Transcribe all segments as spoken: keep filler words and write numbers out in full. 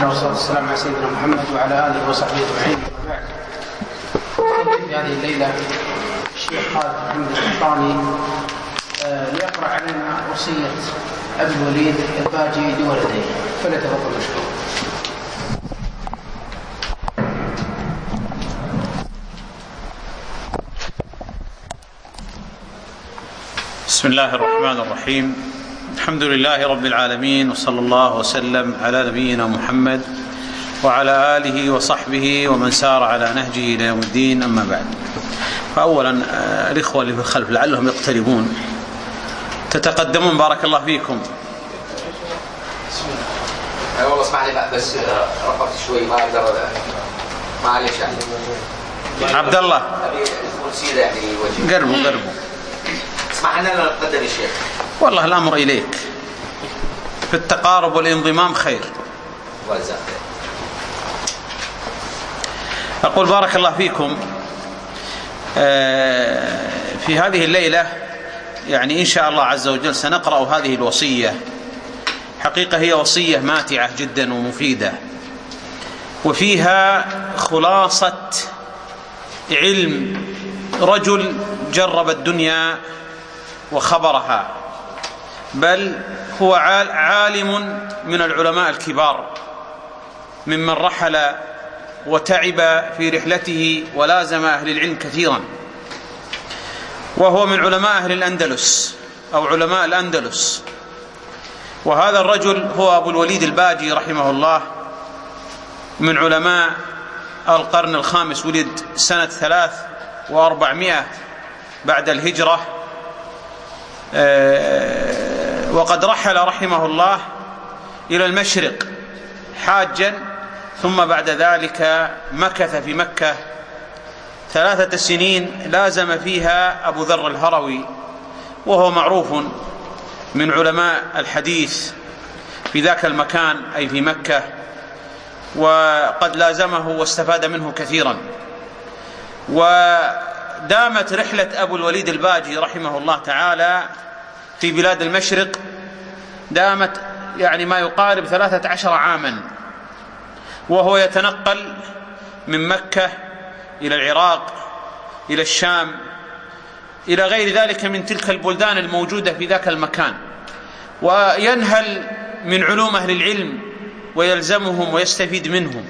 الله والصلاة والسلام على سيدنا محمد وعلى آله وصحبه أجمعين. في هذه الليلة الشيخ خالد محمد القحطاني ليقرأ علينا وصية أبي الوليد الباجي لولديه، فليتفضل مشكور. بسم الله الرحمن الرحيم. الحمد لله رب العالمين، وصلى الله وسلم على نبينا محمد وعلى آله وصحبه ومن سار على نهجه إلى يوم الدين، أما بعد. فأولا الإخوة اللي في الخلف لعلهم يقتربون، تتقدمون بارك الله فيكم. أنا والله اسمح لي بس رفضت شوي ما أقدر، معلش يعني. عبد الله يعني قربوا قربوا اسمح لنا نتقدم يا شيخ. والله الأمر إليك، في التقارب والانضمام خير. أقول بارك الله فيكم. في هذه الليلة يعني إن شاء الله عز وجل سنقرأ هذه الوصية. حقيقة هي وصية ماتعة جدا ومفيدة، وفيها خلاصة علم رجل جرب الدنيا وخبرها، بل هو عالم من العلماء الكبار ممن رحل وتعب في رحلته ولازم أهل العلم كثيرا، وهو من علماء أهل الأندلس أو علماء الأندلس. وهذا الرجل هو أبو الوليد الباجي رحمه الله، من علماء القرن الخامس، ولد سنة ثلاث وأربعمائة بعد الهجرة، وقد رحل رحمه الله إلى المشرق حاجا، ثم بعد ذلك مكث في مكة ثلاثة سنين لازم فيها أبو ذر الهروي، وهو معروف من علماء الحديث في ذاك المكان أي في مكة، وقد لازمه واستفاد منه كثيرا. ودامت رحلة أبو الوليد الباجي رحمه الله تعالى في بلاد المشرق، دامت يعني ما يقارب ثلاثة عشر عاما، وهو يتنقل من مكة إلى العراق إلى الشام إلى غير ذلك من تلك البلدان الموجودة في ذاك المكان، وينهل من علوم أهل العلم ويلزمهم ويستفيد منهم.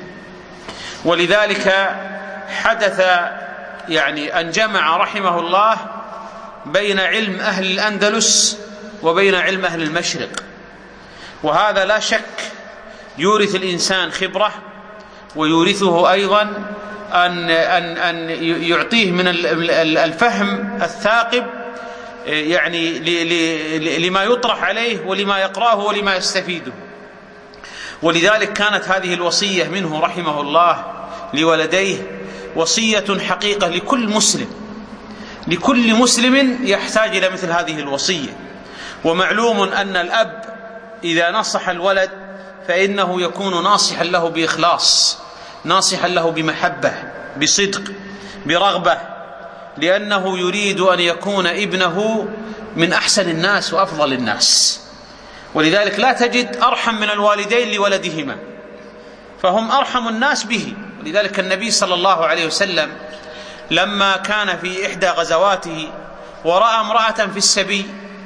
ولذلك حدث يعني أن جمع رحمه الله بين علم أهل الأندلس وبين علم أهل المشرق، وهذا لا شك يورث الإنسان خبرة، ويورثه أيضا أن, أن, أن يعطيه من الفهم الثاقب يعني لما يطرح عليه ولما يقرأه ولما يستفيده. ولذلك كانت هذه الوصية منه رحمه الله لولديه وصية حقيقة لكل مسلم، لكل مسلم يحتاج إلى مثل هذه الوصية. ومعلوم أن الأب إذا نصح الولد فإنه يكون ناصحا له بإخلاص، ناصحا له بمحبة، بصدق، برغبة، لأنه يريد أن يكون ابنه من أحسن الناس وأفضل الناس. ولذلك لا تجد أرحم من الوالدين لولدهما، فهم أرحم الناس به. ولذلك النبي صلى الله عليه وسلم لما كان في إحدى غزواته ورأى امرأة في السبي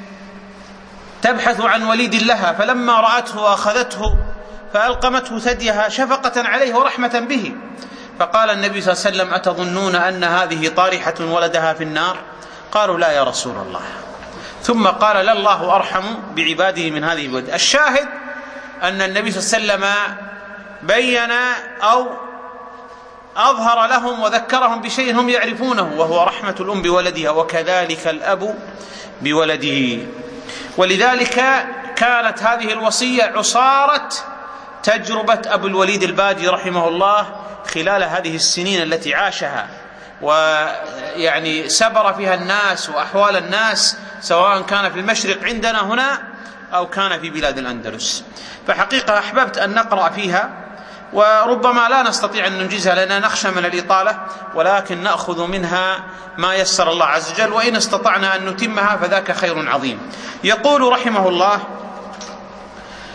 تبحث عن وليد لها، فلما رأته أخذته فألقمته ثديها شفقة عليه ورحمة به، فقال النبي صلى الله عليه وسلم: أتظنون أن هذه طارحة ولدها في النار؟ قالوا: لا يا رسول الله. ثم قال: لا الله أرحم بعباده من هذه الولد. الشاهد أن النبي صلى الله عليه وسلم بين أو أظهر لهم وذكرهم بشيء هم يعرفونه، وهو رحمة الأم بولدها، وكذلك الأب بولده. ولذلك كانت هذه الوصية عصارة تجربة أبو الوليد الباجي رحمه الله خلال هذه السنين التي عاشها، ويعني سبر فيها الناس وأحوال الناس، سواء كان في المشرق عندنا هنا أو كان في بلاد الأندلس. فحقيقة أحببت أن نقرأ فيها، وربما لا نستطيع أن ننجزها لأننا نخشى من الإطالة، ولكن نأخذ منها ما يسر الله عز وجل، وإن استطعنا أن نتمها فذاك خير عظيم. يقول رحمه الله: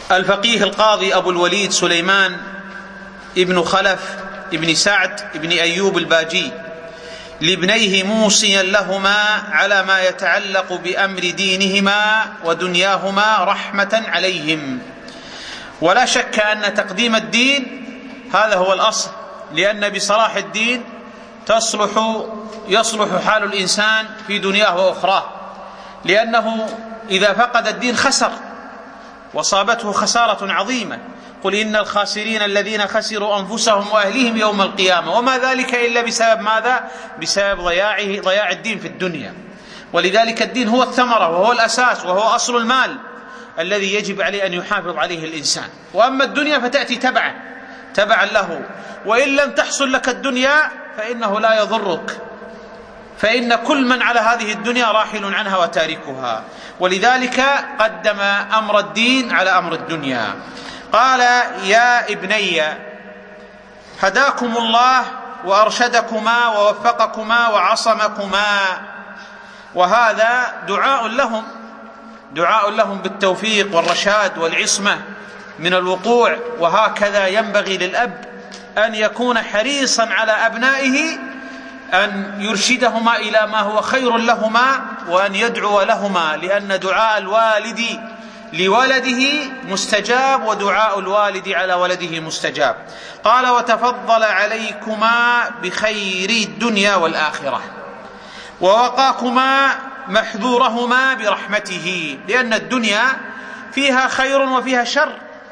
الفقيه القاضي أبو الوليد سليمان ابن خلف ابن سعد ابن أيوب الباجي لابنيه موصيا لهما على ما يتعلق بأمر دينهما ودنياهما رحمة عليهم. ولا شك أن تقديم الدين هذا هو الأصل، لأن بصلاح الدين تصلح يصلح حال الإنسان في دنياه وأخراه، لأنه إذا فقد الدين خسر وصابته خسارة عظيمة. قل إن الخاسرين الذين خسروا أنفسهم وأهليهم يوم القيامة، وما ذلك إلا بسبب ماذا؟ بسبب ضياعه ضياع الدين في الدنيا. ولذلك الدين هو الثمرة وهو الأساس وهو أصل المال الذي يجب عليه أن يحافظ عليه الإنسان. وأما الدنيا فتأتي تبعا تبعا له، وإن لم تحصل لك الدنيا فإنه لا يضرك، فإن كل من على هذه الدنيا راحل عنها وتاركها. ولذلك قدم أمر الدين على أمر الدنيا. قال: يا ابني هداكم الله وأرشدكما ووفقكما وعصمكما. وهذا دعاء لهم دعاء لهم بالتوفيق والرشاد والعصمة من الوقوع. وهكذا ينبغي للأب أن يكون حريصا على أبنائه، أن يرشدهما إلى ما هو خير لهما، وأن يدعو لهما، لأن دعاء الوالد لولده مستجاب ودعاء الوالد على ولده مستجاب. قال: وتفضل عليكما بخير الدنيا والآخرة ووقاكما محذورهما برحمته، لأن الدنيا فيها خير وفيها شر،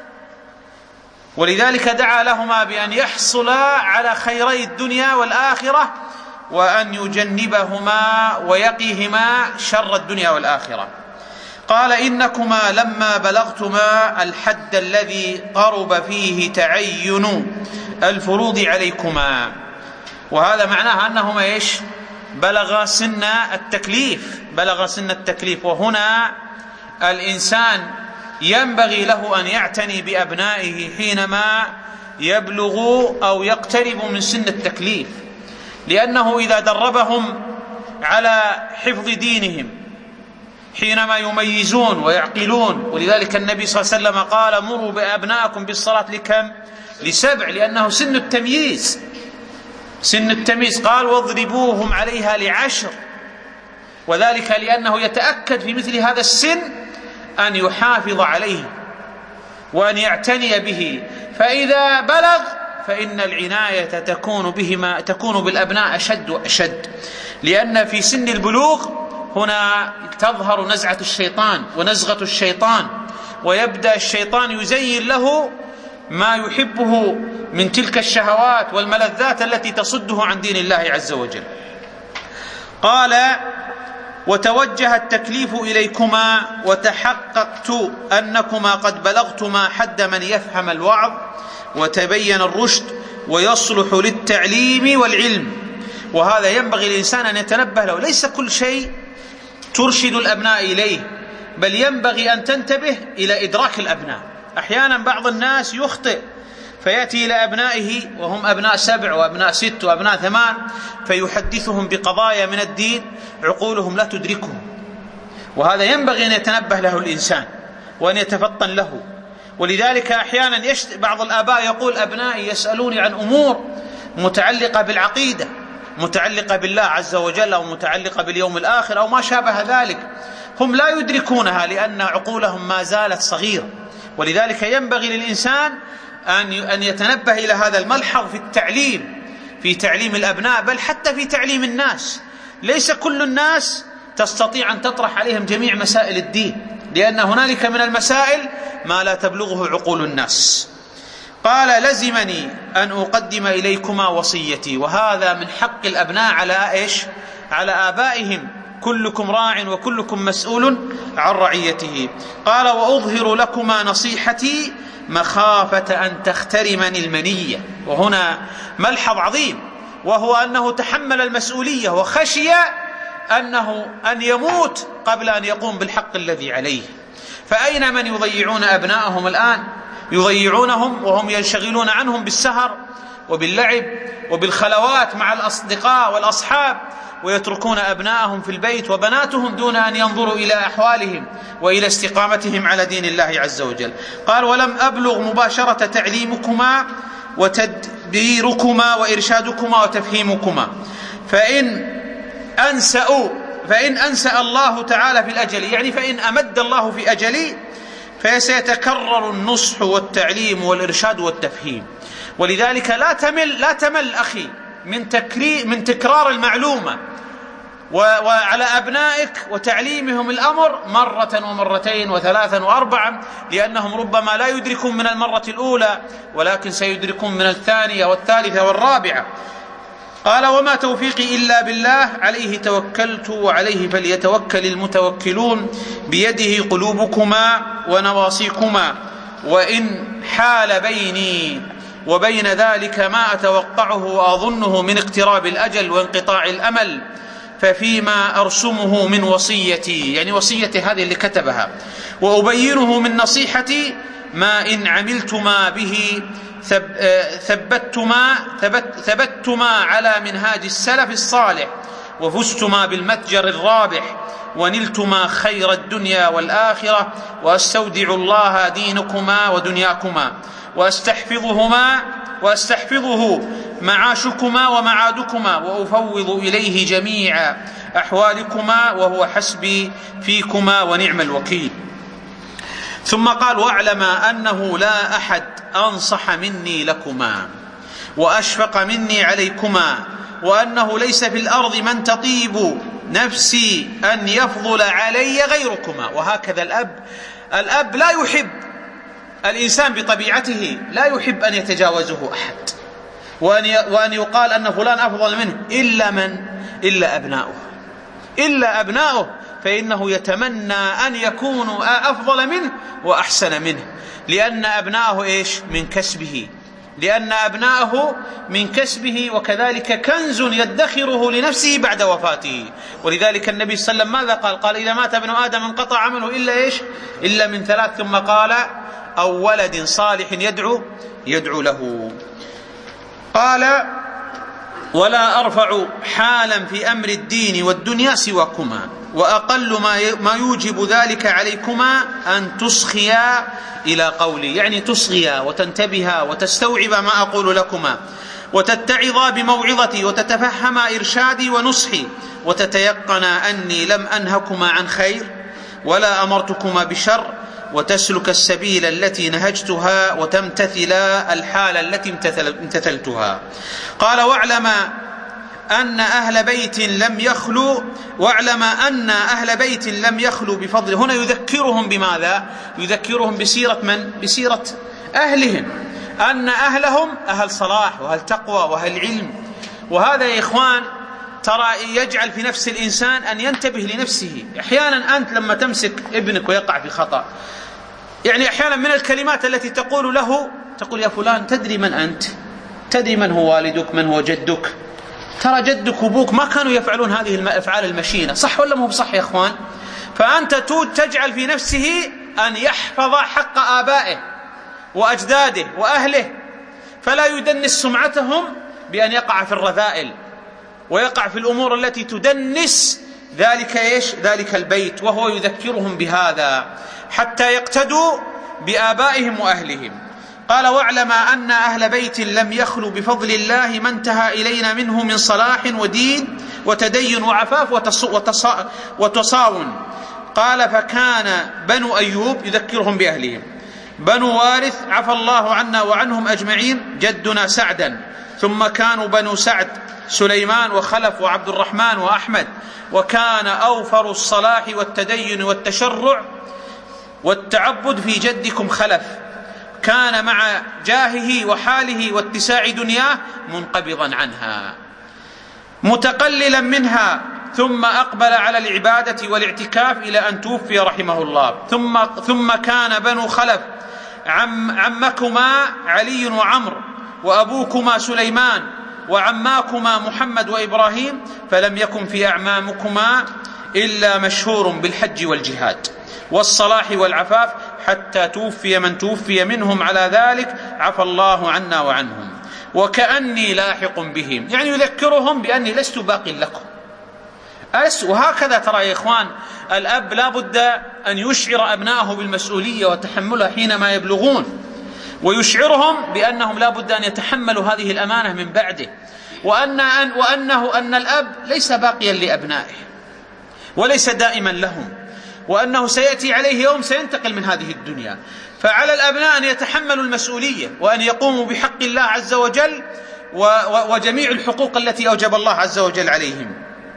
ولذلك دعا لهما بأن يحصلا على خيري الدنيا والآخرة، وأن يجنبهما ويقيهما شر الدنيا والآخرة. قال: إنكما لما بلغتما الحد الذي قرب فيه تعين الفروض عليكما. وهذا معناه أنهما إيش؟ بلغ سن التكليف بلغ سن التكليف وهنا الإنسان ينبغي له أن يعتني بأبنائه حينما يبلغ أو يقترب من سن التكليف، لأنه إذا دربهم على حفظ دينهم حينما يميزون ويعقلون، ولذلك النبي صلى الله عليه وسلم قال: مروا بأبنائكم بالصلاة لكم؟ لسبع، لأنه سن التمييز سن التمييز. قال: واضربوهم عليها لعشر، وذلك لأنه يتأكد في مثل هذا السن أن يحافظ عليه وأن يعتني به، فإذا بلغ فإن العناية تكون بهما تكون بالأبناء أشد وأشد، لأن في سن البلوغ هنا تظهر نزعة الشيطان ونزغة الشيطان، ويبدأ الشيطان يزين له ما يحبه من تلك الشهوات والملذات التي تصده عن دين الله عز وجل. قال: وتوجه التكليف إليكما وتحققت أنكما قد بلغتما حد من يفهم الوعظ وتبين الرشد ويصلح للتعليم والعلم. وهذا ينبغي الإنسان أن يتنبه له، ليس كل شيء ترشد الأبناء إليه، بل ينبغي أن تنتبه إلى إدراك الأبناء. أحيانا بعض الناس يخطئ فيأتي إلى أبنائه وهم أبناء سبع وأبناء ست وأبناء ثمان فيحدثهم بقضايا من الدين عقولهم لا تدركهم، وهذا ينبغي أن يتنبه له الإنسان وأن يتفطن له. ولذلك أحيانا يشت... بعض الآباء يقول: أبنائي يسألوني عن أمور متعلقة بالعقيدة، متعلقة بالله عز وجل، أو متعلقة باليوم الآخر أو ما شابه ذلك، هم لا يدركونها لأن عقولهم ما زالت صغيرة. ولذلك ينبغي للإنسان أن أن يتنبه إلى هذا الملحظ في التعليم في تعليم الأبناء، بل حتى في تعليم الناس. ليس كل الناس تستطيع أن تطرح عليهم جميع مسائل الدين، لأن هنالك من المسائل ما لا تبلغه عقول الناس. قال: لزمني أن أقدم إليكما وصيتي. وهذا من حق الأبناء على إيش؟ على آبائهم. كلكم راع وكلكم مسؤول عن رعيته. قال: وأظهر لكما نصيحتي مخافة أن تخترمني المنية. وهنا ملحظ عظيم، وهو أنه تحمل المسؤولية وخشي أنه أن يموت قبل أن يقوم بالحق الذي عليه. فأين من يضيعون أبنائهم الآن؟ يضيعونهم وهم ينشغلون عنهم بالسهر وباللعب وبالخلوات مع الأصدقاء والأصحاب، ويتركون أبناءهم في البيت وبناتهم دون أن ينظروا إلى أحوالهم وإلى استقامتهم على دين الله عز وجل. قال: ولم أبلغ مباشرة تعليمكما وتدبيركما وإرشادكما وتفهيمكما، فإن أنسأوا فإن أنسأ الله تعالى في الأجل، يعني فإن أمد الله في أجلي، فسيتكرر النصح والتعليم والإرشاد والتفهيم. ولذلك لا تمل لا تمل أخي من من تكرار المعلومة وعلى أبنائك وتعليمهم الأمر مرة ومرتين وثلاثا وأربعا، لأنهم ربما لا يدركون من المرة الأولى، ولكن سيدركون من الثانية والثالثة والرابعة. قال: وما توفيقي إلا بالله، عليه توكلت وعليه فليتوكل المتوكلون، بيده قلوبكما ونواصيكما، وإن حال بيني وبين ذلك ما أتوقعه وأظنه من اقتراب الأجل وانقطاع الأمل، ففيما أرسمه من وصيتي، يعني وصيتي هذه اللي كتبها، وأبينه من نصيحتي، ما إن عملتما به ثبتتما ثبت ثبتتما على منهاج السلف الصالح، وفزتما بالمتجر الرابح، ونلتما خير الدنيا والآخرة، وأستودع الله دينكما ودنياكما، وأستحفظهما وأستحفظه معاشكما ومعادكما، وأفوض إليه جميع أحوالكما، وهو حسبي فيكما ونعم الوكيل. ثم قال: واعلما أنه لا أحد أنصح مني لكما وأشفق مني عليكما، وأنه ليس في الأرض من تطيب نفسي أن يفضل علي غيركما. وهكذا الأب الأب لا يحب الإنسان بطبيعته، لا يحب أن يتجاوزه أحد، وأن يقال أن فلان أفضل منه، إلا من إلا أبناؤه إلا أبناؤه فإنه يتمنى أن يكونوا أفضل منه وأحسن منه، لأن أبناءه إيش؟ من كسبه لأن أبناءه من كسبه وكذلك كنز يدخره لنفسه بعد وفاته. ولذلك النبي صلى الله عليه وسلم ماذا قال؟ قال: إذا مات ابن آدم انقطع عمله إلا إيش؟ إلا من ثلاث. ثم قال: أو ولد صالح يدعو يدعو له. قال: ولا أرفع حالا في أمر الدين والدنيا سواكما، وأقل ما يوجب ذلك عليكما أن تصغيا إلى قولي، يعني تصغيا وتنتبها وتستوعب ما أقول لكما، وتتعظا بموعظتي، وتتفهم إرشادي ونصحي، وتتيقن أني لم أنهكما عن خير ولا أمرتكما بشر، وتسلك السبيل التي نهجتها، وتمتثل الحال التي امتثلتها. قال: واعلم أن أهل بيت لم يخلوا واعلم أن أهل بيت لم يخلوا بفضل. هنا يذكرهم بماذا؟ يذكرهم بسيرة من؟ بسيرة أهلهم، أن أهلهم أهل صلاح وأهل تقوى وأهل علم. وهذا يا إخوان ترى يجعل في نفس الإنسان أن ينتبه لنفسه. أحيانا أنت لما تمسك ابنك ويقع في خطأ، يعني أحيانا من الكلمات التي تقول له، تقول: يا فلان تدري من أنت؟ تدري من هو والدك؟ من هو جدك؟ ترى جدك وابوك ما كانوا يفعلون هذه الأفعال المشينة، صح ولا مو بصح يا إخوان؟ فأنت تجعل في نفسه أن يحفظ حق آبائه وأجداده وأهله، فلا يدنس سمعتهم بأن يقع في الرذائل ويقع في الأمور التي تدنس ذلك إيش؟ ذلك البيت. وهو يذكرهم بهذا حتى يقتدوا بآبائهم وأهلهم. قال: واعلم أن أهل بيت لم يخلوا بفضل الله ما انتهى إلينا منه من صلاح ودين وتدين وعفاف وتصاون. قال: فكان بنو أيوب، يذكرهم بأهلهم، بنو وارث عفى الله عنا وعنهم أجمعين، جدنا سعدا، ثم كانوا بنو سعد سليمان وخلف وعبد الرحمن وأحمد، وكان أوفر الصلاح والتدين والتشرع والتعبد في جدكم خلف، كان مع جاهه وحاله واتساع دنياه منقبضا عنها متقللا منها، ثم أقبل على العبادة والاعتكاف إلى أن توفي رحمه الله. ثم, ثم كان بنو خلف عم عمكما علي وعمر، وأبوكما سليمان، وعماكما محمد وإبراهيم، فلم يكن في أعمامكما إلا مشهور بالحج والجهاد والصلاح والعفاف، حتى توفي من توفي منهم على ذلك، عفى الله عنا وعنهم، وكأني لاحق بهم. يعني يذكرهم بأني لست باق لكم، وهكذا ترى يا إخوان الأب لا بد أن يشعر أبنائه بالمسؤولية وتحملها حينما يبلغون، ويشعرهم بأنهم لا بد أن يتحملوا هذه الأمانة من بعده، وأن أن وأنه أن الأب ليس باقيا لأبنائه وليس دائما لهم، وأنه سيأتي عليه يوم سينتقل من هذه الدنيا. فعلى الأبناء أن يتحملوا المسؤولية وأن يقوموا بحق الله عز وجل وجميع الحقوق التي أوجب الله عز وجل عليهم.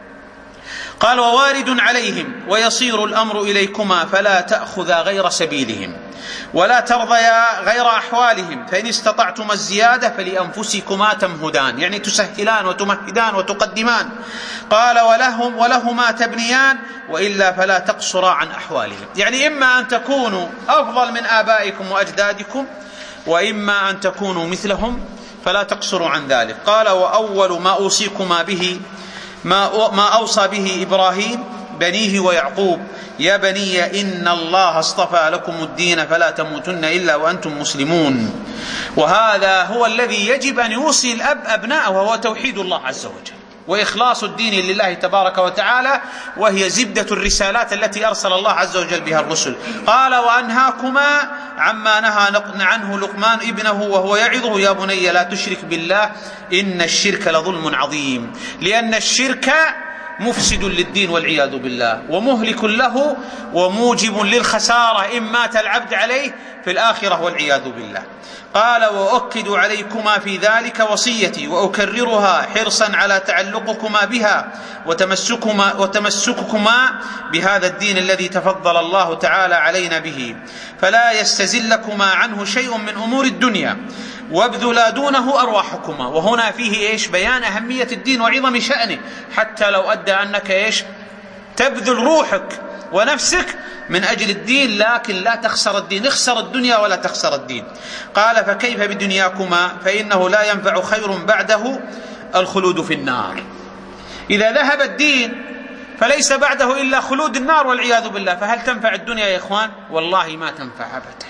قال: ووارد عليهم ويصير الأمر إليكما فلا تأخذا غير سبيلهم ولا ترضيا غير أحوالهم، فإن استطعتما الزيادة فلأنفسكما تمهدان، يعني تسهلان وتمهدان وتقدمان. قال: ولهم ولهما تبنيان وإلا فلا تقصرا عن أحوالهم، يعني إما أن تكونوا أفضل من آبائكم وأجدادكم وإما أن تكونوا مثلهم فلا تقصروا عن ذلك. قال: وأول ما أوصيكما به ما ما أوصى به إبراهيم بنيه ويعقوب: يا بني إن الله اصطفى لكم الدين فلا تموتن إلا وأنتم مسلمون. وهذا هو الذي يجب أن يوصي الأب أبناءه، وهو توحيد الله عز وجل وإخلاص الدين لله تبارك وتعالى، وهي زبدة الرسالات التي أرسل الله عز وجل بها الرسل. قال: وأنهاكما عما نهى عنه لقمان ابنه وهو يعظه: يا بني لا تشرك بالله إن الشرك لظلم عظيم، لأن الشرك مفسد للدين والعياذ بالله ومهلك له وموجب للخسارة إن مات العبد عليه في الآخرة والعياذ بالله. قال: وأؤكد عليكما في ذلك وصيتي وأكررها حرصا على تعلقكما بها وتمسككما, وتمسككما بهذا الدين الذي تفضل الله تعالى علينا به، فلا يستزلكما عنه شيء من أمور الدنيا وابذلا دونه أرواحكما. وهنا فيه إيش؟ بيان أهمية الدين وعظم شأنه، حتى لو أدى أنك إيش؟ تبذل روحك ونفسك من أجل الدين، لكن لا تخسر الدين، اخسر الدنيا ولا تخسر الدين. قال: فكيف بدنياكما فإنه لا ينفع خير بعده الخلود في النار. إذا ذهب الدين فليس بعده إلا خلود النار والعياذ بالله، فهل تنفع الدنيا يا إخوان؟ والله ما تنفع أبدا.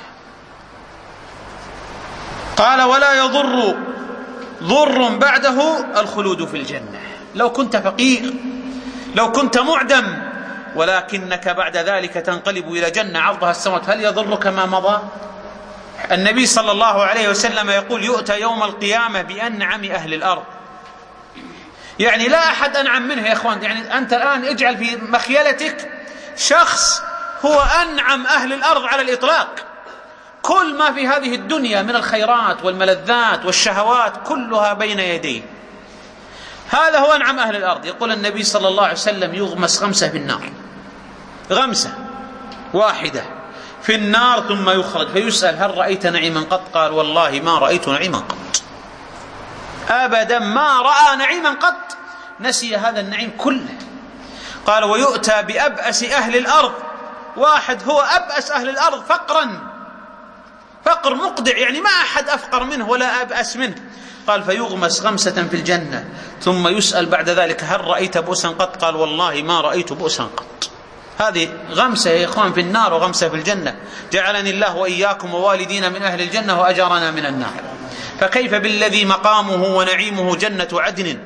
قال: ولا يضر ضر بعده الخلود في الجنة. لو كنت فقير، لو كنت معدم، ولكنك بعد ذلك تنقلب إلى جنة عرضها السماوات، هل يضرك ما مضى؟ النبي صلى الله عليه وسلم يقول: يؤتى يوم القيامة بأنعم أهل الأرض، يعني لا أحد أنعم منه يا إخوان. يعني أنت الآن اجعل في مخيلتك شخص هو أنعم أهل الأرض على الإطلاق، كل ما في هذه الدنيا من الخيرات والملذات والشهوات كلها بين يديه، هذا هو أنعم أهل الأرض. يقول النبي صلى الله عليه وسلم: يغمس غمسة في النار، غمسة واحدة في النار ثم يخرج فيسأل: هل رأيت نعيما قط؟ قال: والله ما رأيت نعيما قط، أبدا ما رأى نعيما قط، نسي هذا النعيم كله. قال: ويؤتى بأبأس أهل الأرض، واحد هو أبأس أهل الأرض فقرا، فقر مقدع، يعني ما أحد أفقر منه ولا أبأس منه. قال: فيغمس غمسة في الجنة ثم يسأل بعد ذلك: هل رأيت بؤسا قط؟ قال: والله ما رأيت بؤسا قط. هذه غمسة يا إخوان في النار وغمسة في الجنة. جعلني الله وإياكم ووالدينا من أهل الجنة وأجارنا من النار. فكيف بالذي مقامه ونعيمه جنة عدن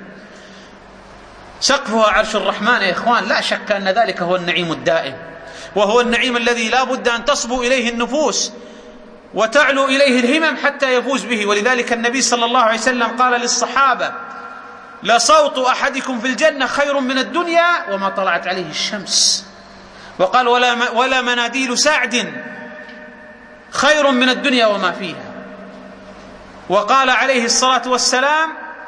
سقفها عرش الرحمن يا إخوان؟ لا شك أن ذلك هو النعيم الدائم، وهو النعيم الذي لا بد أن تصبو إليه النفوس وتعلو إليه الهمم حتى يفوز به. ولذلك النبي صلى الله عليه وسلم قال للصحابة: لصوت أحدكم في الجنة خير من الدنيا وما طلعت عليه الشمس. وقال: ولا, ولا مناديل سعد خير من الدنيا وما فيها. وقال عليه الصلاة والسلام: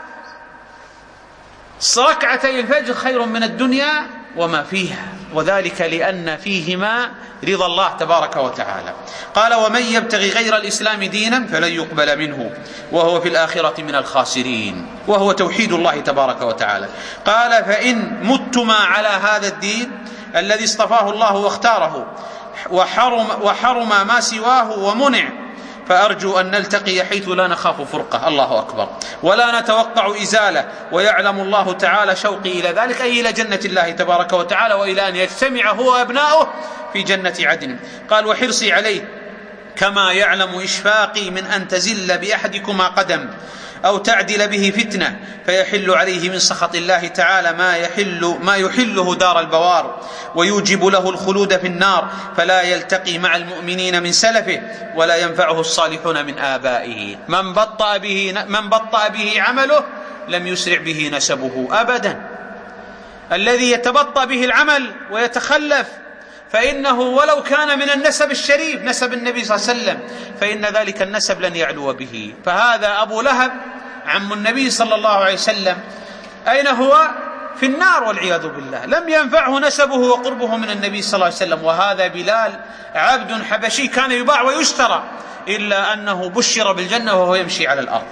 ركعتي الفجر خير من الدنيا وما فيها، وذلك لأن فيهما رضا الله تبارك وتعالى. قال: ومن يبتغي غير الإسلام دينا فلن يقبل منه وهو في الآخرة من الخاسرين، وهو توحيد الله تبارك وتعالى. قال: فإن متما على هذا الدين الذي اصطفاه الله واختاره وحرم, وحرم ما سواه ومنع، فأرجو أن نلتقي حيث لا نخاف فرقة، الله أكبر، ولا نتوقع إزالة، ويعلم الله تعالى شوقي إلى ذلك، أي إلى جنة الله تبارك وتعالى، وإلى أن يجتمع هو وأبناؤه في جنة عدن. قال: وحرصي عليه كما يعلم إشفاقي من أن تزل بأحدكما قدم أو تعدل به فتنة فيحل عليه من سخط الله تعالى ما يحل ما يحله دار البوار ويوجب له الخلود في النار، فلا يلتقي مع المؤمنين من سلفه ولا ينفعه الصالحون من آبائه. من بطأ به من بطأ به عمله لم يسرع به نسبه أبدا. الذي يتبطأ به العمل ويتخلف فإنه ولو كان من النسب الشريف نسب النبي صلى الله عليه وسلم فإن ذلك النسب لن يعلو به. فهذا أبو لهب عم النبي صلى الله عليه وسلم أين هو؟ في النار والعياذ بالله، لم ينفعه نسبه وقربه من النبي صلى الله عليه وسلم. وهذا بلال عبد حبشي كان يباع ويشترى، إلا أنه بشر بالجنة وهو يمشي على الأرض.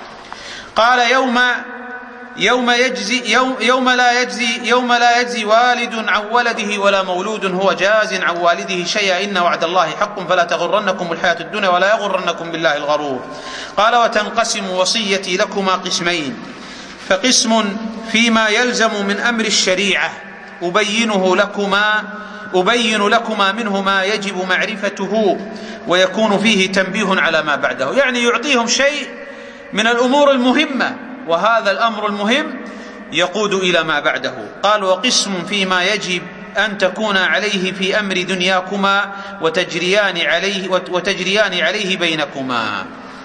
قال يوم يوم يجزي يوم, يوم لا يجزي يوم لا يجزي والد عن ولده ولا مولود هو جاز عن والده شيئا إن وعد الله حق فلا تغرنكم الحياة الدنيا ولا يغرنكم بالله الغرور. قال وتنقسم وصيتي لكما قسمين، فقسم فيما يلزم من أمر الشريعة أبينه لكما أبين لكما منه ما يجب معرفته ويكون فيه تنبيه على ما بعده، يعني يعطيهم شيء من الأمور المهمة وهذا الأمر المهم يقود إلى ما بعده. قال وقسم فيما يجب أن تكون عليه في أمر دنياكما وتجريان عليه, وتجريان عليه بينكما.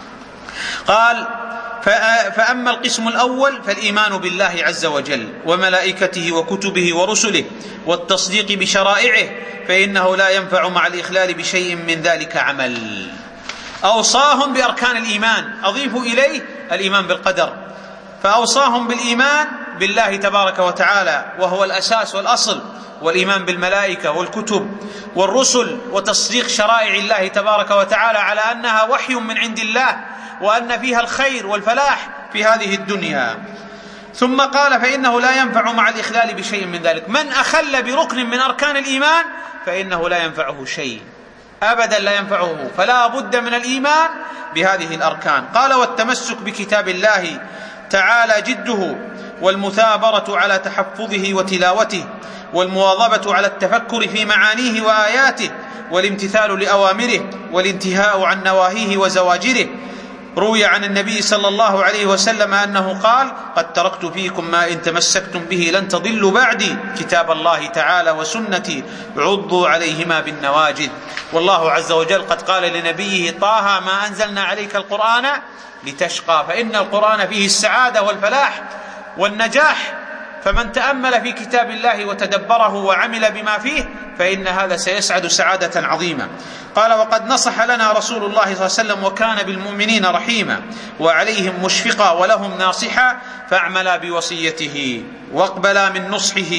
قال فأما القسم الأول فالإيمان بالله عز وجل وملائكته وكتبه ورسله والتصديق بشرائعه فإنه لا ينفع مع الإخلال بشيء من ذلك عمل. أوصاهم بأركان الإيمان، أضيف إليه الإيمان بالقدر، فأوصاهم بالإيمان بالله تبارك وتعالى وهو الأساس والأصل، والإيمان بالملائكة والكتب والرسل وتصديق شرائع الله تبارك وتعالى على أنها وحي من عند الله وأن فيها الخير والفلاح في هذه الدنيا. ثم قال فإنه لا ينفع مع الإخلال بشيء من ذلك، من أخل بركن من أركان الإيمان فإنه لا ينفعه شيء أبدا، لا ينفعه، فلا بد من الإيمان بهذه الأركان. قال والتمسك بكتاب الله تعالى جده والمثابرة على تحفظه وتلاوته والمواظبة على التفكر في معانيه وآياته والامتثال لأوامره والانتهاء عن نواهيه وزواجره. روي عن النبي صلى الله عليه وسلم أنه قال قد تركت فيكم ما إن تمسكتم به لن تضلوا بعدي كتاب الله تعالى وسنتي عضوا عليهما بالنواجذ. والله عز وجل قد قال لنبيه طه ما أنزلنا عليك القرآن لتشقى، فإن القرآن فيه السعادة والفلاح والنجاح، فمن تأمل في كتاب الله وتدبره وعمل بما فيه فإن هذا سيسعد سعادة عظيمة. قال وقد نصح لنا رسول الله صلى الله عليه وسلم وكان بالمؤمنين رحيما وعليهم مشفقا ولهم ناصحا، فاعملا بوصيته واقبلا من نصحه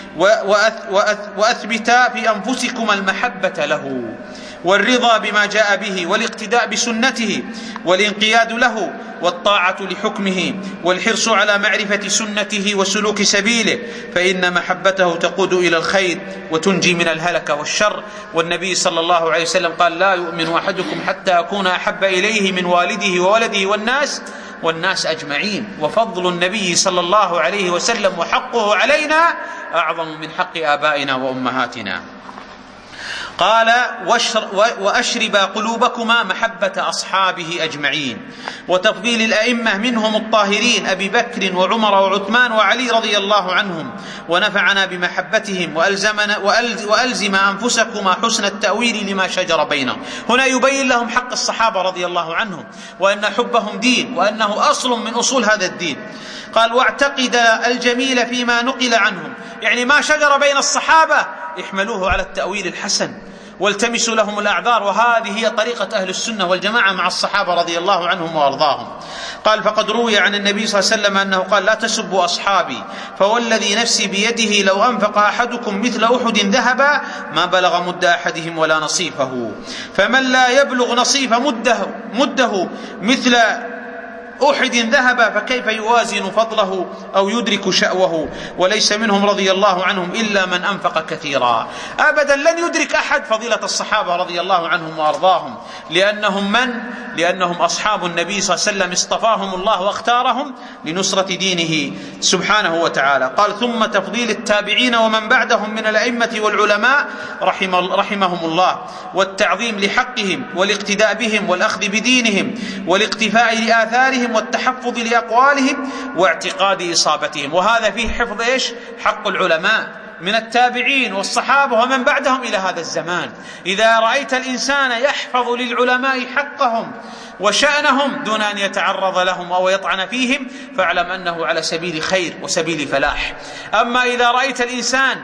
وأثبتا في أنفسكما المحبة له والرضا بما جاء به والاقتداء بسنته والانقياد له والطاعة لحكمه والحرص على معرفة سنته وسلوك سبيله، فإن محبته تقود إلى الخير وتنجي من الهلكة والشر. والنبي صلى الله عليه وسلم قال لا يؤمن أحدكم حتى أكون أحب إليه من والده وولده والناس والناس أجمعين. وفضل النبي صلى الله عليه وسلم وحقه علينا أعظم من حق آبائنا وأمهاتنا. قال وأشرب قلوبكما محبة أصحابه أجمعين وتفضيل الأئمة منهم الطاهرين أبي بكر وعمر وعثمان وعلي رضي الله عنهم، ونفعنا بمحبتهم وألزمنا وألزم أنفسكما حسن التأويل لما شجر بينهم. هنا يبين لهم حق الصحابة رضي الله عنهم وأن حبهم دين وأنه أصل من أصول هذا الدين. قال واعتقد الجميل فيما نقل عنهم، يعني ما شجر بين الصحابة احملوه على التأويل الحسن والتمسوا لهم الأعذار، وهذه هي طريقة أهل السنة والجماعة مع الصحابة رضي الله عنهم وأرضاهم. قال فقد روي عن النبي صلى الله عليه وسلم أنه قال لا تسبوا أصحابي فوالذي نفسي بيده لو أنفق أحدكم مثل أحد ذهبا ما بلغ مد أحدهم ولا نصيفه، فمن لا يبلغ نصيف مده, مده مثل أحد ذهب فكيف يوازن فضله أو يدرك شأوه؟ وليس منهم رضي الله عنهم إلا من أنفق كثيرا. أبدا لن يدرك أحد فضيلة الصحابة رضي الله عنهم وأرضاهم، لأنهم من؟ لأنهم أصحاب النبي صلى الله عليه وسلم اصطفاهم الله واختارهم لنصرة دينه سبحانه وتعالى. قال: ثم تفضيل التابعين ومن بعدهم من الأئمة والعلماء رحم رحمهم الله، والتعظيم لحقهم والاقتداء بهم والأخذ بدينهم والاقتفاء لآثارهم والتحفظ لأقوالهم واعتقاد إصابتهم. وهذا فيه حفظ إيش؟ حق العلماء من التابعين والصحابة ومن بعدهم إلى هذا الزمان. إذا رأيت الإنسان يحفظ للعلماء حقهم وشأنهم دون أن يتعرض لهم أو يطعن فيهم فاعلم أنه على سبيل خير وسبيل فلاح. أما إذا رأيت الإنسان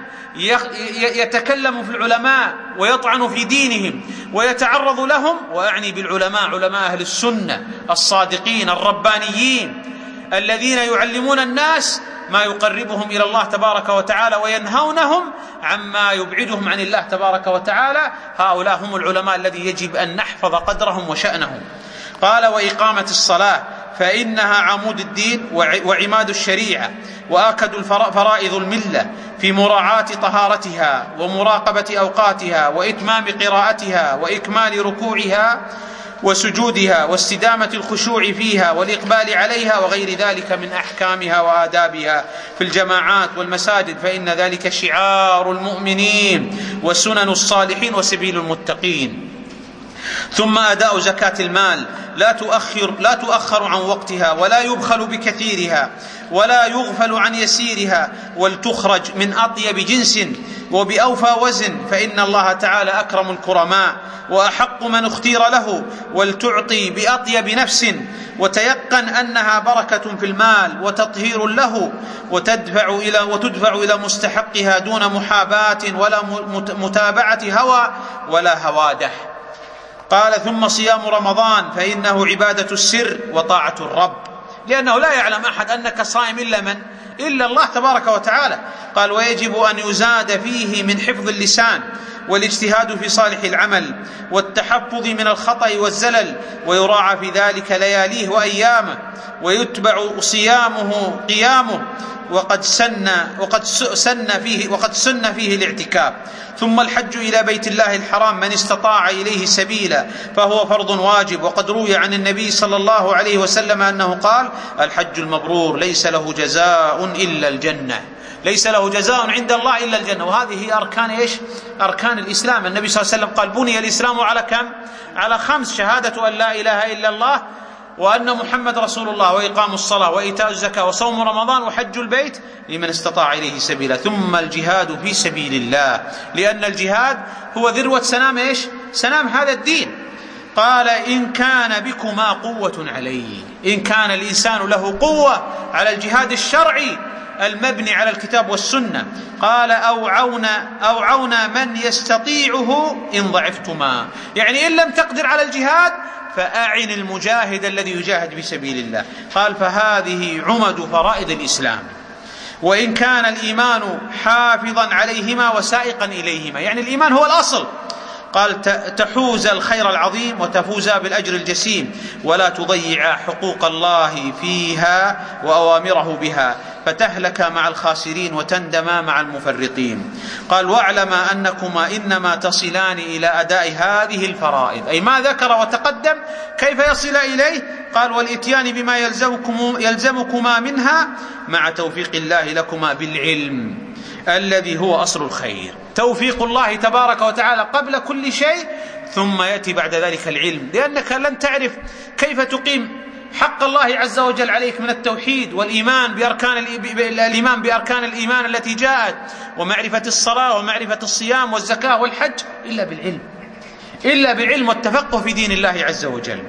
يتكلم في العلماء ويطعن في دينهم ويتعرض لهم، وأعني بالعلماء علماء أهل السنة الصادقين الربانيين الذين يعلمون الناس ما يقربهم إلى الله تبارك وتعالى وينهونهم عما يبعدهم عن الله تبارك وتعالى، هؤلاء هم العلماء الذي يجب أن نحفظ قدرهم وشأنهم. قال: وإقامة الصلاة فإنها عمود الدين وعماد الشريعة وآكد فرائض الملة في مراعاة طهارتها ومراقبة أوقاتها وإتمام قراءتها وإكمال ركوعها وسجودها واستدامة الخشوع فيها والإقبال عليها وغير ذلك من أحكامها وآدابها في الجماعات والمساجد، فإن ذلك شعار المؤمنين وسنن الصالحين وسبيل المتقين. ثم أداء زكاة المال لا تؤخر, لا تؤخر عن وقتها ولا يبخل بكثيرها ولا يغفل عن يسيرها، ولتخرج من أطيب جنس وبأوفى وزن، فإن الله تعالى أكرم الكرماء وأحق من اختير له، ولتعطي بأطيب نفس وتيقن أنها بركة في المال وتطهير له وتدفع إلى, وتدفع إلى مستحقها دون محاباة ولا متابعة هوى ولا هوادح. قال: ثم صيام رمضان فإنه عبادة السر وطاعة الرب، لأنه لا يعلم أحد أنك صائم إلا من؟ إلا الله تبارك وتعالى. قال: ويجب أن يزاد فيه من حفظ اللسان والاجتهاد في صالح العمل والتحفظ من الخطأ والزلل، ويراعى في ذلك لياليه وأيامه، ويتبع صيامه قيامه، وقد سن وقد سن فيه وقد سن فيه الاعتكاف. ثم الحج إلى بيت الله الحرام من استطاع إليه سبيلا فهو فرض واجب، وقد روي عن النبي صلى الله عليه وسلم أنه قال: الحج المبرور ليس له جزاء إلا الجنة، ليس له جزاء عند الله إلا الجنة. وهذه هي أركان إيش؟ أركان الإسلام. النبي صلى الله عليه وسلم قال: بني الإسلام على كم؟ على خمس: شهادة أن لا إله إلا الله وأن محمد رسول الله، وإقام الصلاة، وإيتاء الزكاة، وصوم رمضان، وحج البيت لمن استطاع إليه سبيلا. ثم الجهاد في سبيل الله، لأن الجهاد هو ذروة سنام إيش؟ سنام هذا الدين. قال: إن كان بكما قوة عليه، إن كان الإنسان له قوة على الجهاد الشرعي المبني على الكتاب والسنة. قال: أوعونا أوعونا من يستطيعه إن ضعفتما، يعني إن لم تقدر على الجهاد فأعن المجاهد الذي يجاهد في سبيل الله. قال: فهذه عمد فرائض الإسلام، وإن كان الإيمان حافظا عليهما وسائقا إليهما، يعني الإيمان هو الأصل. قال: تحوز الخير العظيم وتفوز بالأجر الجسيم، ولا تضيع حقوق الله فيها وأوامره بها فتهلك مع الخاسرين وتندم مع المفرطين. قال: واعلم أنكما إنما تصلان إلى أداء هذه الفرائض، أي ما ذكر وتقدم كيف يصل إليه. قال: والإتيان بما يلزمكم يلزمكما منها مع توفيق الله لكما بالعلم الذي هو أصل الخير. توفيق الله تبارك وتعالى قبل كل شيء، ثم يأتي بعد ذلك العلم، لأنك لن تعرف كيف تقيم حق الله عز وجل عليك من التوحيد والإيمان بأركان الإيمان بأركان الإيمان التي جاءت، ومعرفة الصلاة ومعرفة الصيام والزكاة والحج، إلا بالعلم، إلا بالعلم والتفقه في دين الله عز وجل.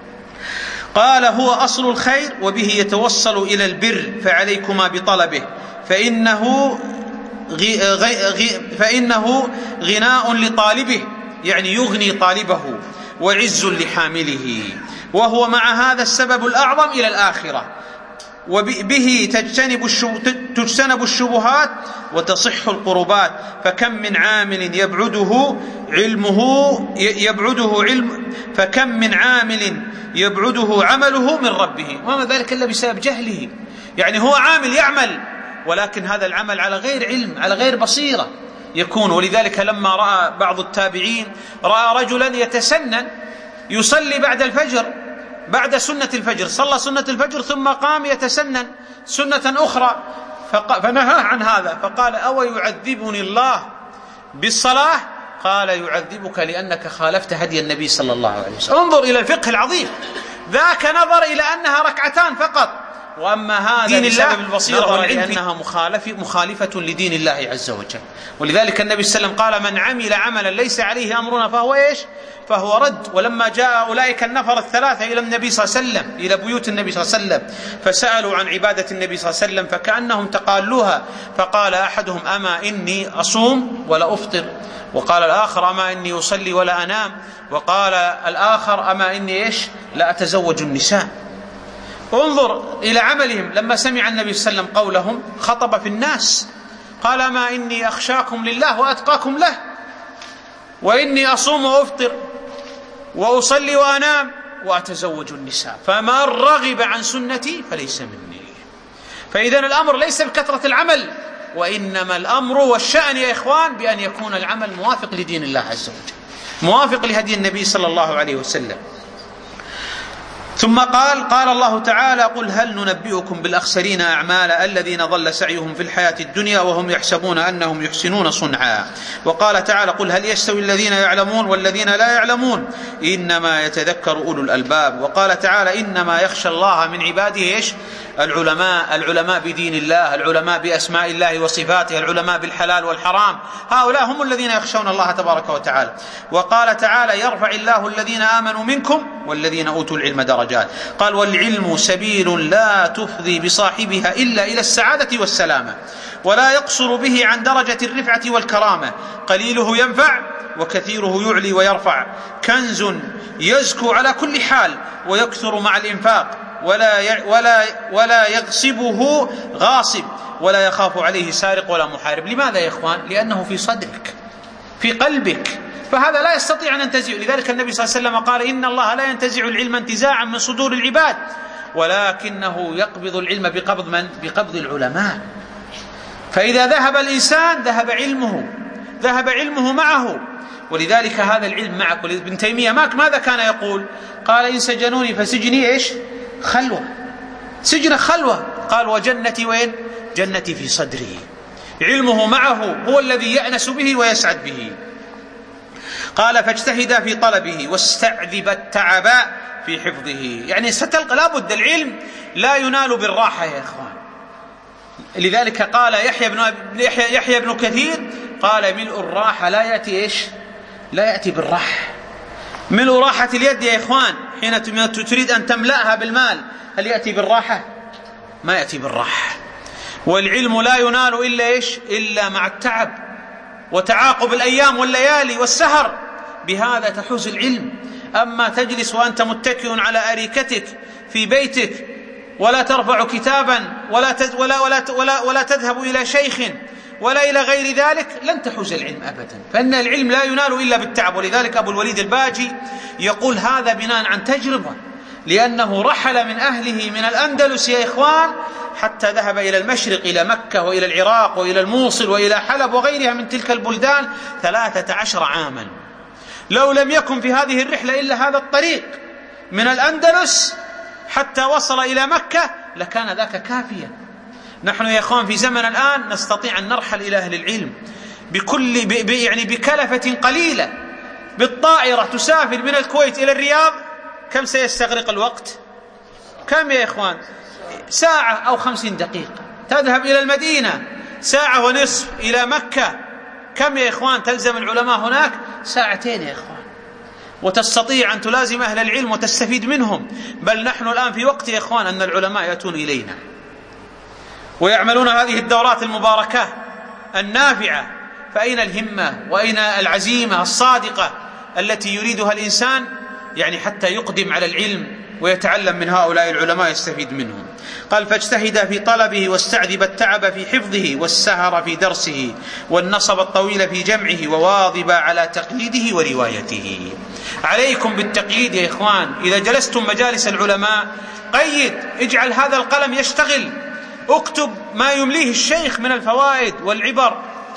قال: هو أصل الخير وبه يتوصل إلى البر، فعليكما بطلبه، فإنه غي غي فإنه غناء لطالبه، يعني يغني طالبه، وعز لحامله، وهو مع هذا السبب الأعظم إلى الآخرة. وبه تجتنب تجتنب الشبهات وتصح القربات، فكم من عامل يبعده علمه يبعده علم فكم من عامل يبعده عمله من ربه، وما ذلك إلا بسبب جهله. يعني هو عامل يعمل، ولكن هذا العمل على غير علم، على غير بصيرة يكون. ولذلك لما رأى بعض التابعين رأى رجلا يتسنن يصلي بعد الفجر، بعد سنة الفجر، صلى سنة الفجر ثم قام يتسنن سنة أخرى، فنهاه عن هذا، فقال: أو يعذبني الله بالصلاة؟ قال: يعذبك لأنك خالفت هدي النبي صلى الله عليه وسلم. انظر إلى الفقه العظيم، ذاك نظر إلى أنها ركعتان فقط، وأما هذا بسبب البصيرة والعلم أنها مخالفة لدين الله عز وجل. ولذلك النبي صلى الله عليه وسلم قال: من عمل عملا ليس عليه أمرنا فهو إيش؟ فهو رد. ولما جاء أولئك النفر الثلاثة إلى النبي صلى الله عليه وسلم، إلى بيوت النبي صلى الله عليه وسلم، فسألوا عن عبادة النبي صلى الله عليه وسلم فكأنهم تقالوها، فقال أحدهم: أما إني أصوم ولا أفطر، وقال الآخر: أما إني أصلي ولا أنام، وقال الآخر: أما إني إيش؟ لا أتزوج النساء. انظر إلى عملهم. لما سمع النبي صلى الله عليه وسلم قولهم خطب في الناس، قال: ما إني أخشاكم لله وأتقاكم له، وإني أصوم وأفطر وأصلي وأنام وأتزوج النساء، فمن رغب عن سنتي فليس مني. فإذا الأمر ليس بكثرة العمل، وإنما الأمر والشأن يا إخوان بأن يكون العمل موافق لدين الله عز وجل، موافق لهدي النبي صلى الله عليه وسلم. ثم قال قال الله تعالى: قل هل ننبئكم بالأخسرين أعمالا الذين ضل سعيهم في الحياة الدنيا وهم يحسبون أنهم يحسنون صنعا. وقال تعالى: قل هل يستوي الذين يعلمون والذين لا يعلمون إنما يتذكر أولو الألباب. وقال تعالى: إنما يخشى الله من عباده إيش؟ العلماء، العلماء بدين الله، العلماء بأسماء الله وصفاته، العلماء بالحلال والحرام، هؤلاء هم الذين يخشون الله تبارك وتعالى. وقال تعالى: يرفع الله الذين آمنوا منكم والذين أوتوا العلم درجات. قال: والعلم سبيل لا تفضي بصاحبها إلا إلى السعادة والسلامة، ولا يقصر به عن درجة الرفعة والكرامة، قليله ينفع وكثيره يعلي ويرفع، كنز يزكو على كل حال ويكثر مع الإنفاق، ولا ولا ولا يغصبه غاصب، ولا يخاف عليه سارق ولا محارب. لماذا يا إخوان؟ لأنه في صدرك، في قلبك، فهذا لا يستطيع أن ينتزع. لذلك النبي صلى الله عليه وسلم قال: إن الله لا ينتزع العلم انتزاعا من صدور العباد، ولكنه يقبض العلم بقبض من؟ بقبض العلماء. فإذا ذهب الإنسان ذهب علمه، ذهب علمه معه. ولذلك هذا العلم معك. ابن تيمية ماذا كان يقول؟ قال: إن سجنوني فسجني إيش؟ خلوة، سجن خلوة. قال: وجنتي وين؟ جنتي في صدري. علمه معه هو الذي يأنس به ويسعد به. قال: فاجتهد في طلبه واستعذب التعب في حفظه. يعني ستلقى لابد العلم لا ينال بالراحة يا إخوان. لذلك قال يحيى بن يحيى, يحيى بن كثير قال: ملء الراحة لا يأتي إيش؟ لا يأتي بالراحة. ملء راحة اليد يا إخوان حين تريد أن تملأها بالمال، هل يأتي بالراحة؟ ما يأتي بالراحة. والعلم لا ينال إلا إيش؟ إلا مع التعب وتعاقب الأيام والليالي والسهر، بهذا تحوز العلم. أما تجلس وأنت متكئ على أريكتك في بيتك ولا ترفع كتابا ولا ولا ولا ولا, ولا تذهب إلى شيخ ولا إلى غير ذلك، لن تحوز العلم أبدا، فإن العلم لا ينال إلا بالتعب. ولذلك أبو الوليد الباجي يقول هذا بناء عن تجربة، لأنه رحل من أهله من الأندلس يا إخوان حتى ذهب إلى المشرق، إلى مكة وإلى العراق وإلى الموصل وإلى حلب وغيرها من تلك البلدان ثلاثة عشر عاما. لو لم يكن في هذه الرحلة إلا هذا الطريق من الأندلس حتى وصل إلى مكة لكان ذاك كافيا. نحن يا إخوان في زمن الآن نستطيع أن نرحل إلى أهل العلم بكل ب يعني بكلفة قليلة، بالطائرة تسافر من الكويت إلى الرياض، كم سيستغرق الوقت؟ كم يا إخوان؟ ساعة أو خمسين دقيقة. تذهب إلى المدينة ساعة ونصف، إلى مكة كم يا إخوان تلزم العلماء هناك؟ ساعتين يا إخوان، وتستطيع أن تلازم أهل العلم وتستفيد منهم. بل نحن الآن في وقت يا إخوان أن العلماء يأتون إلينا ويعملون هذه الدورات المباركة النافعة، فأين الهمة وأين العزيمة الصادقة التي يريدها الإنسان يعني حتى يقدم على العلم ويتعلم من هؤلاء العلماء يستفيد منهم. قال فاجتهد في طلبه واستعذب التعب في حفظه والسهر في درسه والنصب الطويل في جمعه وواظب على تقييده وروايته. عليكم بالتقييد يا إخوان، إذا جلستم مجالس العلماء قيد، اجعل هذا القلم يشتغل، اكتب ما يمليه الشيخ من الفوائد والعبر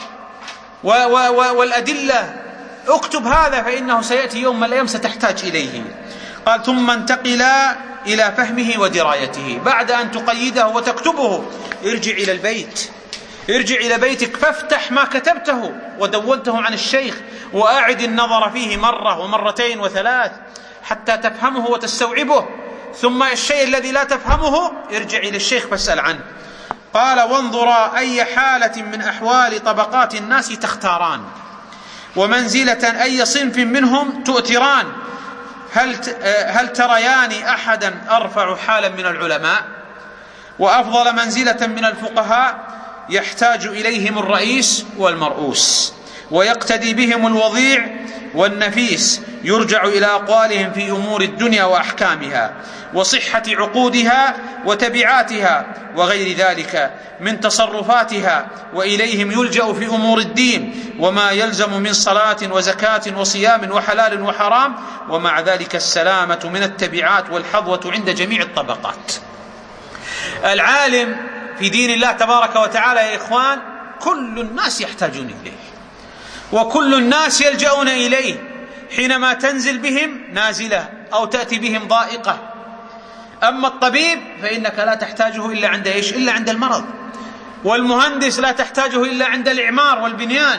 والأدلة، اكتب هذا فإنه سيأتي يوم من الأيام ستحتاج إليه. قال ثم انتقل إلى فهمه ودرايته. بعد أن تقيده وتكتبه ارجع إلى البيت، ارجع إلى بيتك فافتح ما كتبته ودونته عن الشيخ وأعد النظر فيه مرة ومرتين وثلاث حتى تفهمه وتستوعبه. ثم الشيء الذي لا تفهمه ارجع إلى الشيخ فاسأل عنه. قال وانظر أي حالة من أحوال طبقات الناس تختاران ومنزلة أي صنف منهم تؤثران، هل هل تريان أحدا أرفع حالا من العلماء وأفضل منزلة من الفقهاء يحتاج إليهم الرئيس والمرؤوس ويقتدي بهم الوضيع والنفيس، يرجع إلى أقوالهم في أمور الدنيا وأحكامها وصحة عقودها وتبعاتها وغير ذلك من تصرفاتها، وإليهم يلجأ في أمور الدين وما يلزم من صلاة وزكاة وصيام وحلال وحرام، ومع ذلك السلامة من التبعات والحظوة عند جميع الطبقات. العالم في دين الله تبارك وتعالى يا إخوان كل الناس يحتاجون إليه وكل الناس يلجأون إليه حينما تنزل بهم نازلة أو تأتي بهم ضائقة. أما الطبيب فإنك لا تحتاجه إلا عند إيش؟ إلا عند المرض. والمهندس لا تحتاجه إلا عند الإعمار والبنيان.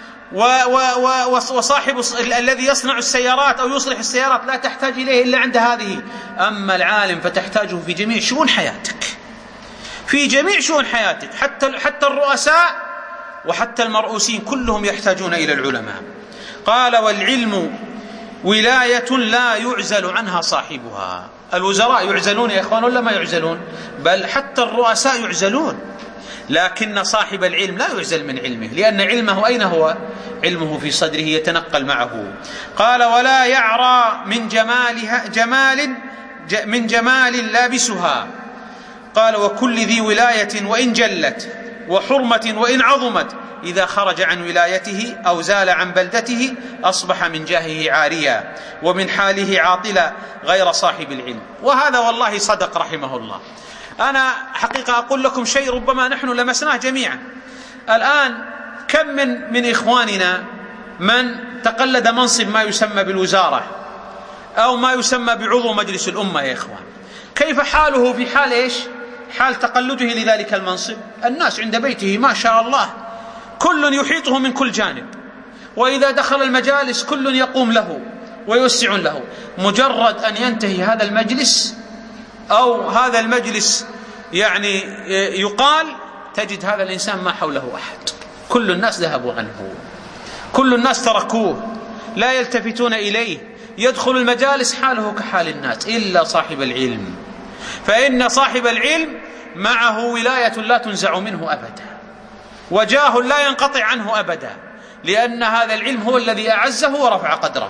وصاحب الذي يصنع السيارات أو يصلح السيارات لا تحتاج إليه إلا عند هذه. أما العالم فتحتاجه في جميع شؤون حياتك، في جميع شؤون حياتك، حتى حتى الرؤساء وحتى المرؤوسين كلهم يحتاجون إلى العلماء. قال والعلم ولاية لا يعزل عنها صاحبها. الوزراء يعزلون يا إخوان ولا ما يعزلون؟ بل حتى الرؤساء يعزلون، لكن صاحب العلم لا يعزل من علمه، لأن علمه أين هو؟ علمه في صدره يتنقل معه. قال ولا يعرى من جمالها جمال من جمال لابسها. قال وكل ذي ولاية وإن جلت وحرمة وإن عظمت إذا خرج عن ولايته أو زال عن بلدته أصبح من جاهه عاريا ومن حاله عاطلا غير صاحب العلم. وهذا والله صدق رحمه الله. أنا حقيقة أقول لكم شيء ربما نحن لمسناه جميعا الآن. كم من من إخواننا من تقلد منصب ما يسمى بالوزارة أو ما يسمى بعضو مجلس الأمة يا إخوان، كيف حاله في حال إيش؟ حال تقلده لذلك المنصب. الناس عند بيته ما شاء الله كل يحيطه من كل جانب، وإذا دخل المجالس كل يقوم له ويوسع له. مجرد أن ينتهي هذا المجلس أو هذا المجلس يعني يقال تجد هذا الإنسان ما حوله أحد، كل الناس ذهبوا عنه، كل الناس تركوه، لا يلتفتون إليه، يدخل المجالس حاله كحال الناس إلا صاحب العلم. فإن صاحب العلم معه ولاية لا تنزع منه أبدا وجاه لا ينقطع عنه أبدا، لأن هذا العلم هو الذي أعزه ورفع قدره.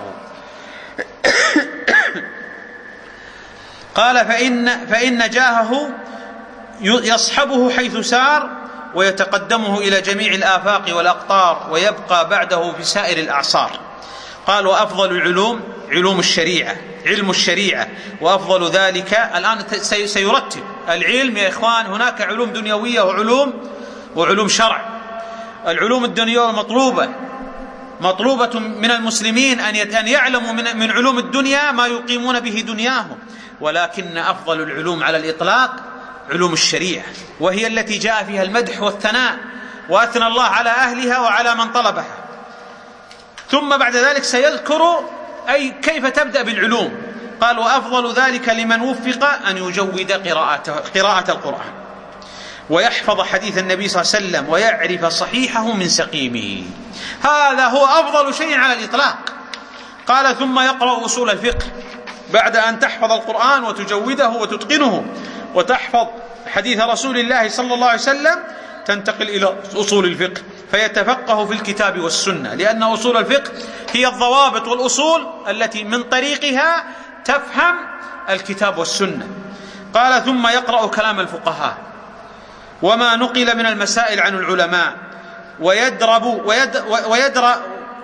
قال فإن, فإن جاهه يصحبه حيث سار ويتقدمه إلى جميع الآفاق والأقطار ويبقى بعده في سائر الأعصار. قال وأفضل العلوم علوم الشريعة، علم الشريعة، وأفضل ذلك الآن سيرتب العلم يا إخوان. هناك علوم دنيوية وعلوم وعلوم شرع. العلوم الدنيوية مطلوبة مطلوبة من المسلمين أن يعلموا من علوم الدنيا ما يقيمون به دنياهم، ولكن أفضل العلوم على الإطلاق علوم الشريعة، وهي التي جاء فيها المدح والثناء وأثنى الله على أهلها وعلى من طلبها. ثم بعد ذلك سيذكر أي كيف تبدأ بالعلوم. قال وأفضل ذلك لمن وفق أن يجود قراءة, قراءة القرآن ويحفظ حديث النبي صلى الله عليه وسلم ويعرف صحيحه من سقيمه. هذا هو أفضل شيء على الإطلاق. قال ثم يقرأ أصول الفقه بعد أن تحفظ القرآن وتجوده وتتقنه وتحفظ حديث رسول الله صلى الله عليه وسلم، تنتقل إلى أصول الفقه فيتفقه في الكتاب والسنة، لأن أصول الفقه هي الضوابط والأصول التي من طريقها تفهم الكتاب والسنة. قال ثم يقرأ كلام الفقهاء وما نقل من المسائل عن العلماء ويدرب ويدرب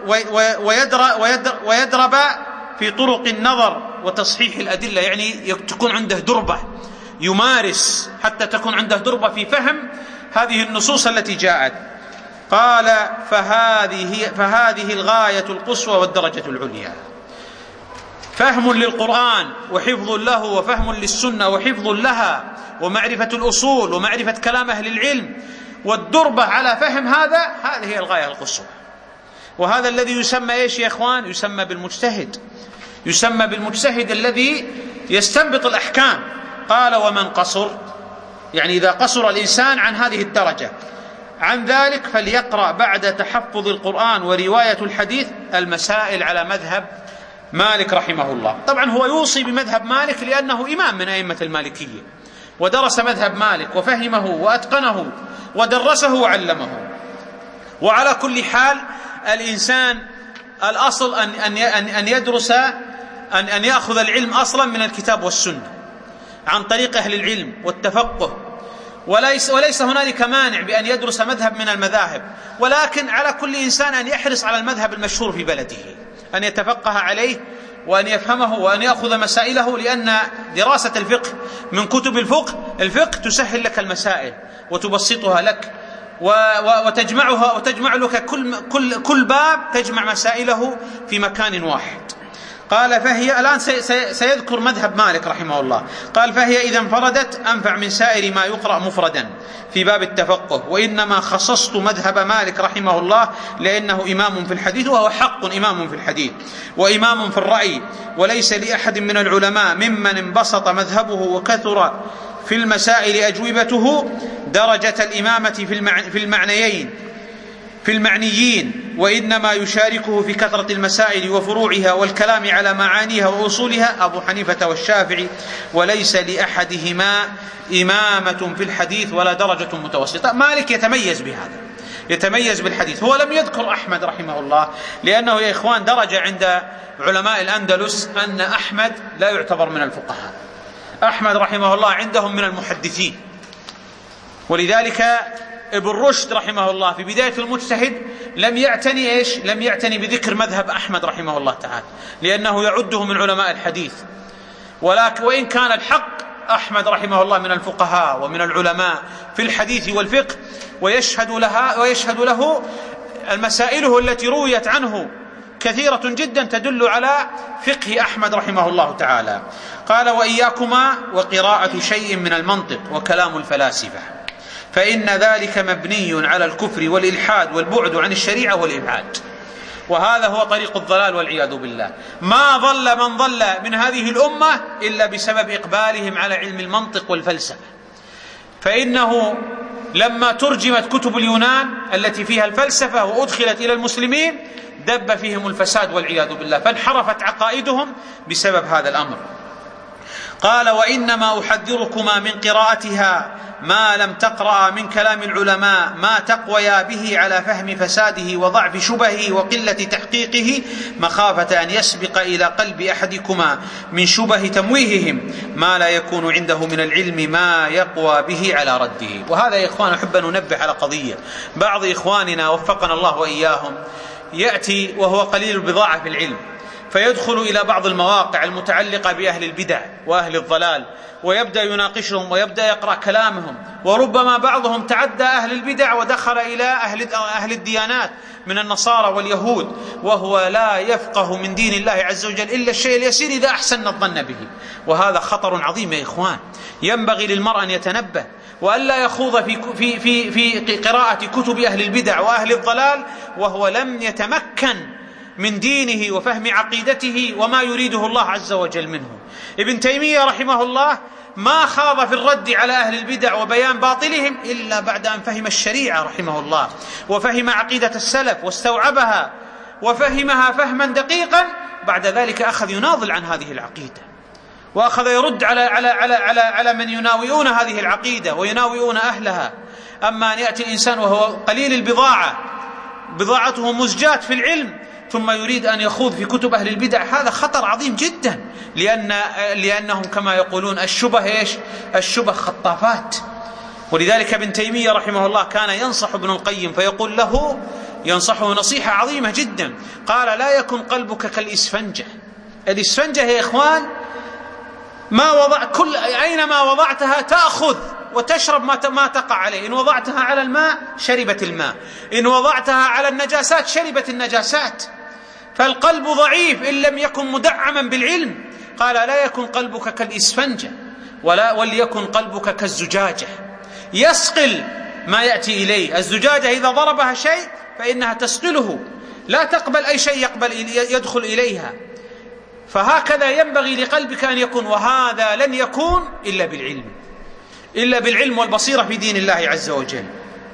ويدرب ويدرب في طرق النظر وتصحيح الأدلة، يعني تكون عنده دربة يمارس حتى تكون عنده دربة في فهم هذه النصوص التي جاءت. قال فهذه فهذه الغاية القصوى والدرجة العليا، فهم للقرآن وحفظ له، وفهم للسنة وحفظ لها، ومعرفة الأصول ومعرفة كلام أهل العلم، والدربة على فهم هذا، هذه هي الغاية القصوى. وهذا الذي يسمى ايش يا اخوان؟ يسمى بالمجتهد، يسمى بالمجتهد الذي يستنبط الأحكام. قال ومن قصر، يعني إذا قصر الإنسان عن هذه الدرجة عن ذلك فليقرأ بعد تحفظ القرآن ورواية الحديث المسائل على مذهب مالك رحمه الله. طبعا هو يوصي بمذهب مالك لأنه إمام من أئمة المالكية، ودرس مذهب مالك وفهمه وأتقنه ودرسه وعلمه. وعلى كل حال الإنسان الأصل أن أن يدرس أن أن يأخذ العلم أصلا من الكتاب والسنة عن طريق أهل العلم والتفقه، وليس وليس هنالك مانع بأن يدرس مذهب من المذاهب، ولكن على كل إنسان أن يحرص على المذهب المشهور في بلده، أن يتفقه عليه وأن يفهمه وأن يأخذ مسائله، لأن دراسة الفقه من كتب الفقه الفقه تسهل لك المسائل وتبسطها لك وتجمعها وتجمع لك كل كل كل باب تجمع مسائله في مكان واحد. قال فهي الآن سيذكر مذهب مالك رحمه الله. قال فهي إذا انفردت أنفع من سائر ما يقرأ مفردا في باب التفقه، وإنما خصصت مذهب مالك رحمه الله لأنه إمام في الحديث، وهو حق إمام في الحديث وإمام في الرأي، وليس لأحد من العلماء ممن انبسط مذهبه وكثر في المسائل أجوبته درجة الإمامة في المعنيين في المعنيين، وإنما يشاركه في كثرة المسائل وفروعها والكلام على معانيها وأصولها أبو حنيفة والشافعي، وليس لأحدهما إمامة في الحديث ولا درجة متوسطة. مالك يتميز بهذا، يتميز بالحديث. هو لم يذكر أحمد رحمه الله، لأنه يا إخوان درجة عند علماء الأندلس أن أحمد لا يعتبر من الفقهاء، أحمد رحمه الله عندهم من المحدثين. ولذلك ابن رشد رحمه الله في بداية المجتهد لم يعتني إيش؟ لم يعتني بذكر مذهب أحمد رحمه الله تعالى، لأنه يعده من علماء الحديث. ولكن وإن كان الحق أحمد رحمه الله من الفقهاء ومن العلماء في الحديث والفقه، ويشهد لها ويشهد له المسائله التي رويت عنه كثيرة جدا تدل على فقه أحمد رحمه الله تعالى. قال وإياكما وقراءة شيء من المنطق وكلام الفلاسفة، فإن ذلك مبني على الكفر والإلحاد والبعد عن الشريعة والإبعاد، وهذا هو طريق الضلال والعياذ بالله. ما ضل من ضل من هذه الأمة إلا بسبب إقبالهم على علم المنطق والفلسفة، فإنه لما ترجمت كتب اليونان التي فيها الفلسفة وأدخلت إلى المسلمين دب فيهم الفساد والعياذ بالله، فانحرفت عقائدهم بسبب هذا الأمر. قال وإنما أحذركما من قراءتها ما لم تقرأ من كلام العلماء ما تقويا به على فهم فساده وضعف شبهه وقلة تحقيقه، مخافة أن يسبق إلى قلب أحدكما من شبه تمويههم ما لا يكون عنده من العلم ما يقوى به على رده. وهذا يا إخوان أحب أن ننبه على قضية. بعض إخواننا وفقنا الله وإياهم يأتي وهو قليل البضاعة في العلم، فيدخل إلى بعض المواقع المتعلقة بأهل البدع وأهل الضلال ويبدأ يناقشهم ويبدأ يقرأ كلامهم، وربما بعضهم تعدى أهل البدع ودخل إلى أهل, أهل الديانات من النصارى واليهود، وهو لا يفقه من دين الله عز وجل إلا الشيء اليسير إذا أحسن الظن به. وهذا خطر عظيم يا إخوان، ينبغي للمرء أن يتنبه وألا يخوض في, في, في, في قراءة كتب أهل البدع وأهل الضلال وهو لم يتمكن من دينه وفهم عقيدته وما يريده الله عز وجل منه. ابن تيمية رحمه الله ما خاض في الرد على أهل البدع وبيان باطلهم إلا بعد أن فهم الشريعة رحمه الله، وفهم عقيدة السلف واستوعبها وفهمها فهما دقيقا. بعد ذلك أخذ يناضل عن هذه العقيدة، وأخذ يرد على على على على, على من يناوئون هذه العقيدة ويناوئون أهلها. أما أن يأتي الإنسان وهو قليل البضاعة، بضاعته مزجات في العلم، ثم يريد أن يخوض في كتب أهل البدع، هذا خطر عظيم جدا، لأن لأنهم كما يقولون الشبه إيش؟ الشبه خطافات. ولذلك ابن تيمية رحمه الله كان ينصح ابن القيم فيقول له، ينصحه نصيحة عظيمة جدا، قال: لا يكن قلبك كالإسفنجة. الإسفنجة يا إخوان ما وضع كل أينما وضعتها تأخذ وتشرب ما ما تقع عليه. إن وضعتها على الماء شربت الماء، إن وضعتها على النجاسات شربت النجاسات. فالقلب ضعيف إن لم يكن مدعما بالعلم. قال: لا يكن قلبك كالإسفنجة ولا وليكن قلبك كالزجاجة، يسقل ما يأتي إليه. الزجاجة إذا ضربها شيء فإنها تسقله، لا تقبل أي شيء يقبل يدخل إليها. فهكذا ينبغي لقلبك أن يكون، وهذا لن يكون إلا بالعلم، إلا بالعلم والبصيرة في دين الله عز وجل.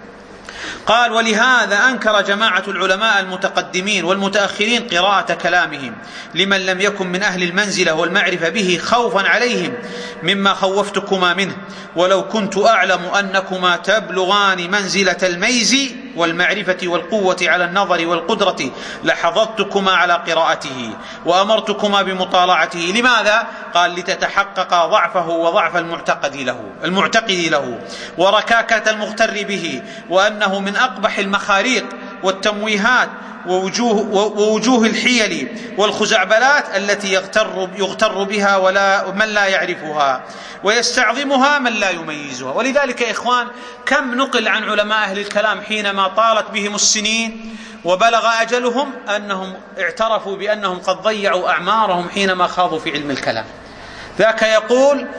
قال: ولهذا أنكر جماعة العلماء المتقدمين والمتأخرين قراءة كلامهم لمن لم يكن من أهل المنزلة والمعرفة به، خوفا عليهم مما خوفتكما منه، ولو كنت أعلم أنكما تبلغان منزلة الميز والمعرفة والقوة على النظر والقدرة لحضرتكما على قراءته وأمرتكما بمطالعته. لماذا؟ قال: لتتحقق ضعفه وضعف المعتقد له المعتقد له وركاكة المغتر به، وأنه من أقبح المخاريق والتمويهات ووجوه, ووجوه الحيل والخزعبلات التي يغتر, يغتر بها ولا من لا يعرفها، ويستعظمها من لا يميزها. ولذلك يا إخوان كم نقل عن علماء أهل الكلام حينما طالت بهم السنين وبلغ أجلهم أنهم اعترفوا بأنهم قد ضيعوا أعمارهم حينما خاضوا في علم الكلام. ذاك يقول: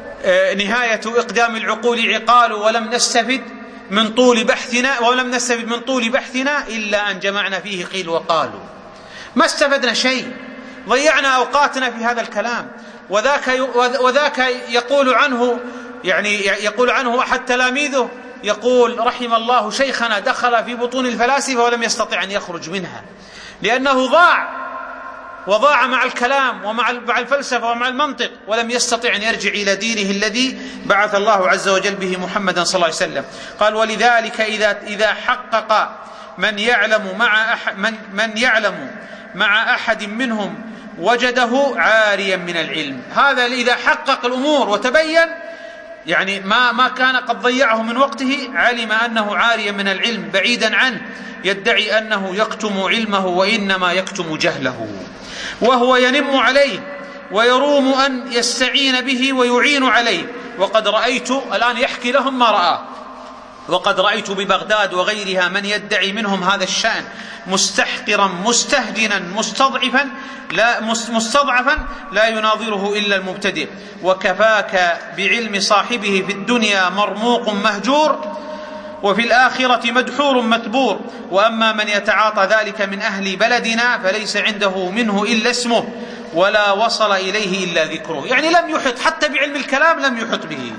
نهاية إقدام العقول عقال، ولم نستفد من طول بحثنا ولم نستفد من طول بحثنا إلا أن جمعنا فيه قيل وقالوا. ما استفدنا شيء، ضيعنا أوقاتنا في هذا الكلام. وذاك وذاك يقول عنه يعني يقول عنه أحد تلاميذه، يقول: رحم الله شيخنا دخل في بطون الفلاسفة ولم يستطع أن يخرج منها، لأنه ضاع وضاع مع الكلام ومع الفلسفة ومع المنطق، ولم يستطع أن يرجع إلى دينه الذي بعث الله عز وجل به محمدا صلى الله عليه وسلم. قال: ولذلك إذا إذا حقق من يعلم مع أحد من, من يعلم مع أحد منهم وجده عاريا من العلم. هذا إذا حقق الأمور وتبين يعني ما ما كان قد ضيعه من وقته، علم أنه عاريا من العلم بعيدا عنه، يدعي أنه يكتم علمه وإنما يكتم جهله، وهو ينم عليه ويروم أن يستعين به ويعين عليه. وقد رأيت، الآن يحكي لهم ما رأى، وقد رأيت ببغداد وغيرها من يدعي منهم هذا الشأن مستحقرا مستهجنا مستضعفا لا مستضعفا لا يناظره إلا المبتدئ. وكفاك بعلم صاحبه في الدنيا مرموق مهجور، وفي الآخرة مدحور متبور. وأما من يتعاطى ذلك من أهل بلدنا فليس عنده منه إلا اسمه، ولا وصل إليه إلا ذكره. يعني لم يحط حتى بعلم الكلام، لم يحط به.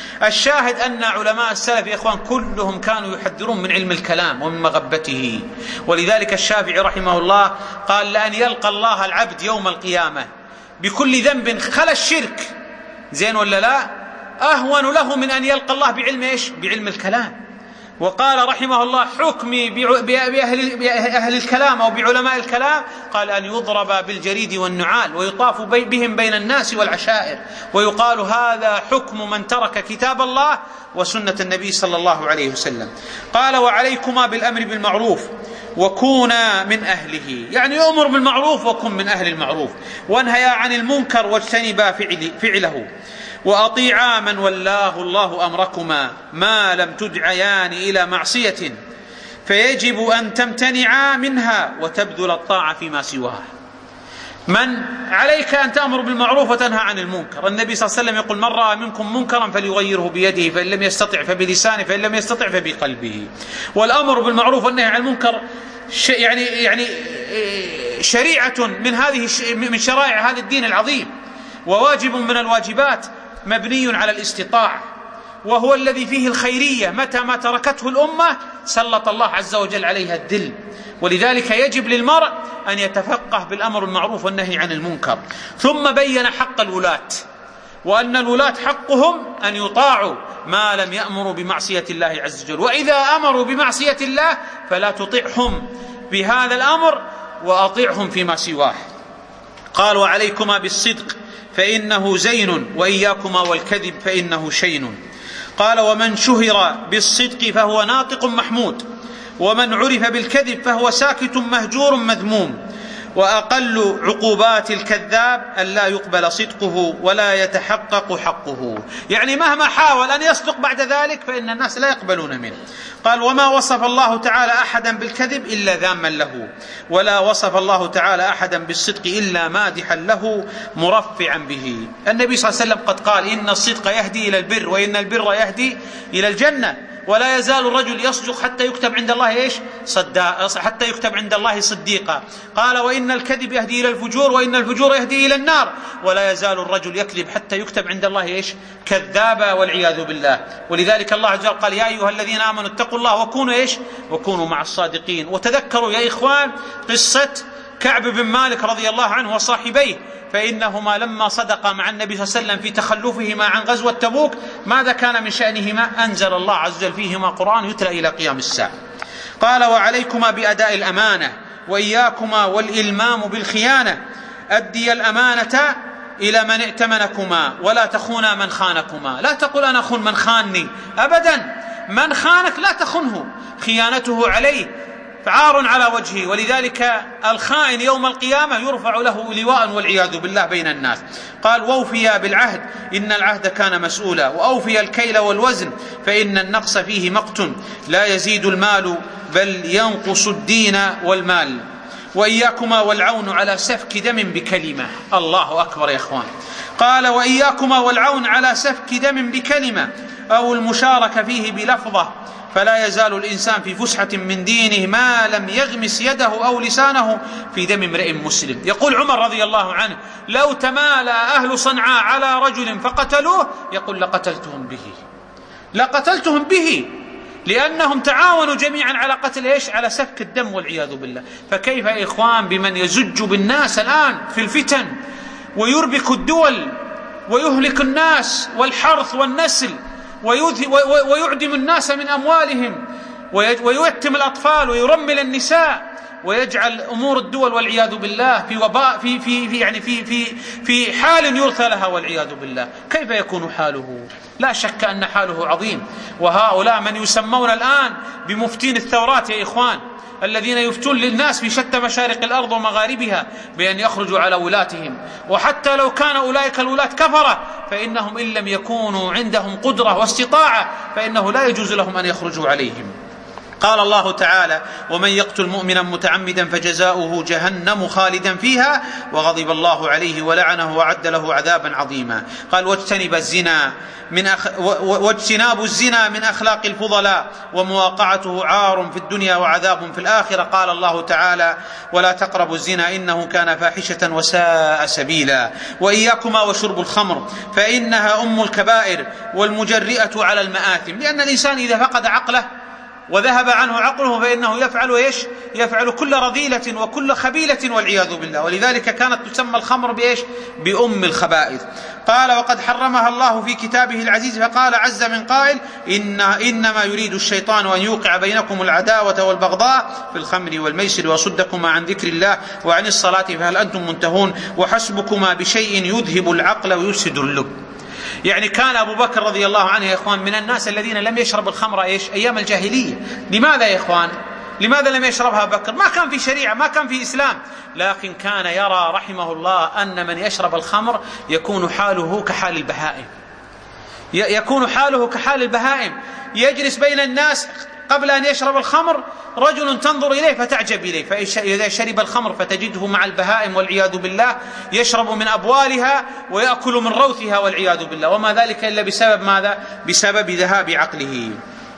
الشاهد أن علماء السلف يا إخوان كلهم كانوا يحذرون من علم الكلام ومن مغبته. ولذلك الشافعي رحمه الله قال: لأن يلقى الله العبد يوم القيامة بكل ذنب خلا الشرك، زين ولا لا، أهون له من أن يلقى الله بعلم إيش؟ بعلم الكلام. وقال رحمه الله: حكمي بأهل, بأهل الكلام أو بعلماء الكلام، قال: أن يضرب بالجريد والنعال ويطاف بهم بين الناس والعشائر، ويقال هذا حكم من ترك كتاب الله وسنة النبي صلى الله عليه وسلم. قال: وعليكما بالأمر بالمعروف وكونا من أهله، يعني أمر بالمعروف وكن من أهل المعروف، وانهيا عن المنكر واجتنبا فعله، وأطيعا من ولاه الله أمركما ما لم تدعيان إلى معصية، فيجب أن تمتنعا منها وتبذل الطاعة فيما سواها. من عليك أن تأمر بالمعروف وتنهى عن المنكر. النبي صلى الله عليه وسلم يقول: من رأى منكم منكرا فليغيره بيده، فإن لم يستطع فبلسانه، فإن لم يستطع فبقلبه. والأمر بالمعروف والنهي عن المنكر يعني يعني شريعة من هذه من شرائع هذا الدين العظيم، وواجب من الواجبات مبني على الاستطاعة، وهو الذي فيه الخيرية. متى ما تركته الأمة سلط الله عز وجل عليها الذل. ولذلك يجب للمرء أن يتفقه بالأمر المعروف والنهي عن المنكر. ثم بين حق الولاة، وأن الولاة حقهم أن يطاعوا ما لم يأمروا بمعصية الله عز وجل، وإذا أمروا بمعصية الله فلا تطعهم بهذا الأمر وأطعهم فيما سواه. قال وعليكما بالصدق فإنه زين وإياكما والكذب فإنه شين. قال ومن شهر بالصدق فهو ناطق محمود، ومن عرف بالكذب فهو ساكت مهجور مذموم. وأقل عقوبات الكذاب أن لا يقبل صدقه ولا يتحقق حقه، يعني مهما حاول أن يصدق بعد ذلك فإن الناس لا يقبلون منه. قال وما وصف الله تعالى أحدا بالكذب إلا ذاما له، ولا وصف الله تعالى أحدا بالصدق إلا مادحا له مرفعا به. النبي صلى الله عليه وسلم قد قال إن الصدق يهدي إلى البر وإن البر يهدي إلى الجنة، ولا يزال الرجل يصدق حتى يكتب عند الله ايش؟ صداق، حتى يكتب عند الله صديقا. قال وإن الكذب يهدي إلى الفجور وإن الفجور يهدي إلى النار، ولا يزال الرجل يكذب حتى يكتب عند الله ايش؟ كذابا والعياذ بالله. ولذلك الله عز وجل قال يا أيها الذين آمنوا اتقوا الله وكونوا ايش؟ وكونوا مع الصادقين. وتذكروا يا إخوان قصة كعب بن مالك رضي الله عنه وصاحبيه، فإنهما لما صدقا مع النبي صلى الله عليه وسلم في تخلفهما عن غزوة تبوك ماذا كان من شأنهما؟ أنزل الله عز وجل فيهما قرآن يتلى إلى قيام الساعة. قال وعليكما بأداء الأمانة وإياكما والإلمام بالخيانة. أدي الأمانة إلى من ائتمنكما ولا تخونا من خانكما. لا تقل أنا أخون من خانني، أبدا، من خانك لا تخنه، خيانته عليه عار على وجهه. ولذلك الخائن يوم القيامة يرفع له لواء والعياذ بالله بين الناس. قال وأوفيا بالعهد إن العهد كان مسؤولا، وأوفيا الكيل والوزن فإن النقص فيه مقت، لا يزيد المال بل ينقص الدين والمال. وإياكما والعون على سفك دم بكلمة. الله أكبر يا إخوان. قال وإياكما والعون على سفك دم بكلمة أو المشاركة فيه بلفظة، فلا يزال الإنسان في فسحة من دينه ما لم يغمس يده أو لسانه في دم امرئ مسلم. يقول عمر رضي الله عنه لو تمالى أهل صنعاء على رجل فقتلوه يقول لقتلتهم به، لقتلتهم به، لأنهم تعاونوا جميعا على قتل إيش؟ على سفك الدم والعياذ بالله. فكيف يا إخوان بمن يزج بالناس الآن في الفتن ويربك الدول ويهلك الناس والحرث والنسل ويعدم الناس من أموالهم ويؤتم الأطفال ويرمل النساء ويجعل أمور الدول والعياذ بالله في وباء في في في يعني في في في حال يرثى لها والعياذ بالله. كيف يكون حاله؟ لا شك أن حاله عظيم. وهؤلاء من يسمون الآن بمفتين الثورات يا إخوان، الذين يفتون للناس في شتى مشارق الأرض ومغاربها بأن يخرجوا على ولاتهم، وحتى لو كان أولئك الولاة كفرة فإنهم إن لم يكونوا عندهم قدرة واستطاعة فإنه لا يجوز لهم أن يخرجوا عليهم. قال الله تعالى ومن يقتل مؤمنا متعمدا فجزاؤه جهنم خالدا فيها وغضب الله عليه ولعنه وأعد له عذابا عظيما. قال واجتنب الزنا من أخ... واجتناب الزنا من أخلاق الفضلاء ومواقعته عار في الدنيا وعذاب في الآخرة. قال الله تعالى ولا تقربوا الزنا إنه كان فاحشة وساء سبيلا. وإياكما وشرب الخمر فإنها أم الكبائر والمجرئة على المآثم، لأن الإنسان إذا فقد عقله وذهب عنه عقله فإنه يفعل إيش؟ يفعل كل رذيلة وكل خبيلة والعياذ بالله. ولذلك كانت تسمى الخمر بإيش؟ بأم الخبائث. قال وقد حرمها الله في كتابه العزيز فقال عز من قائل إن إنما يريد الشيطان أن يوقع بينكم العداوة والبغضاء في الخمر والميسر وصدكما عن ذكر الله وعن الصلاة فهل أنتم منتهون وحسبكما بشيء يذهب العقل ويفسد اللب. يعني كان أبو بكر رضي الله عنه يا إخوان من الناس الذين لم يشرب الخمر إيش؟ أيام الجاهلية. لماذا يا إخوان؟ لماذا لم يشربها بكر؟ ما كان في شريعة، ما كان في إسلام، لكن كان يرى رحمه الله أن من يشرب الخمر يكون حاله كحال البهائم، يكون حاله كحال البهائم، يجلس بين الناس قبل أن يشرب الخمر رجل تنظر إليه فتعجب إليه، فإذا شرب الخمر فتجده مع البهائم والعياذ بالله يشرب من أبوالها ويأكل من روثها والعياذ بالله، وما ذلك إلا بسبب ماذا؟ بسبب ذهاب عقله.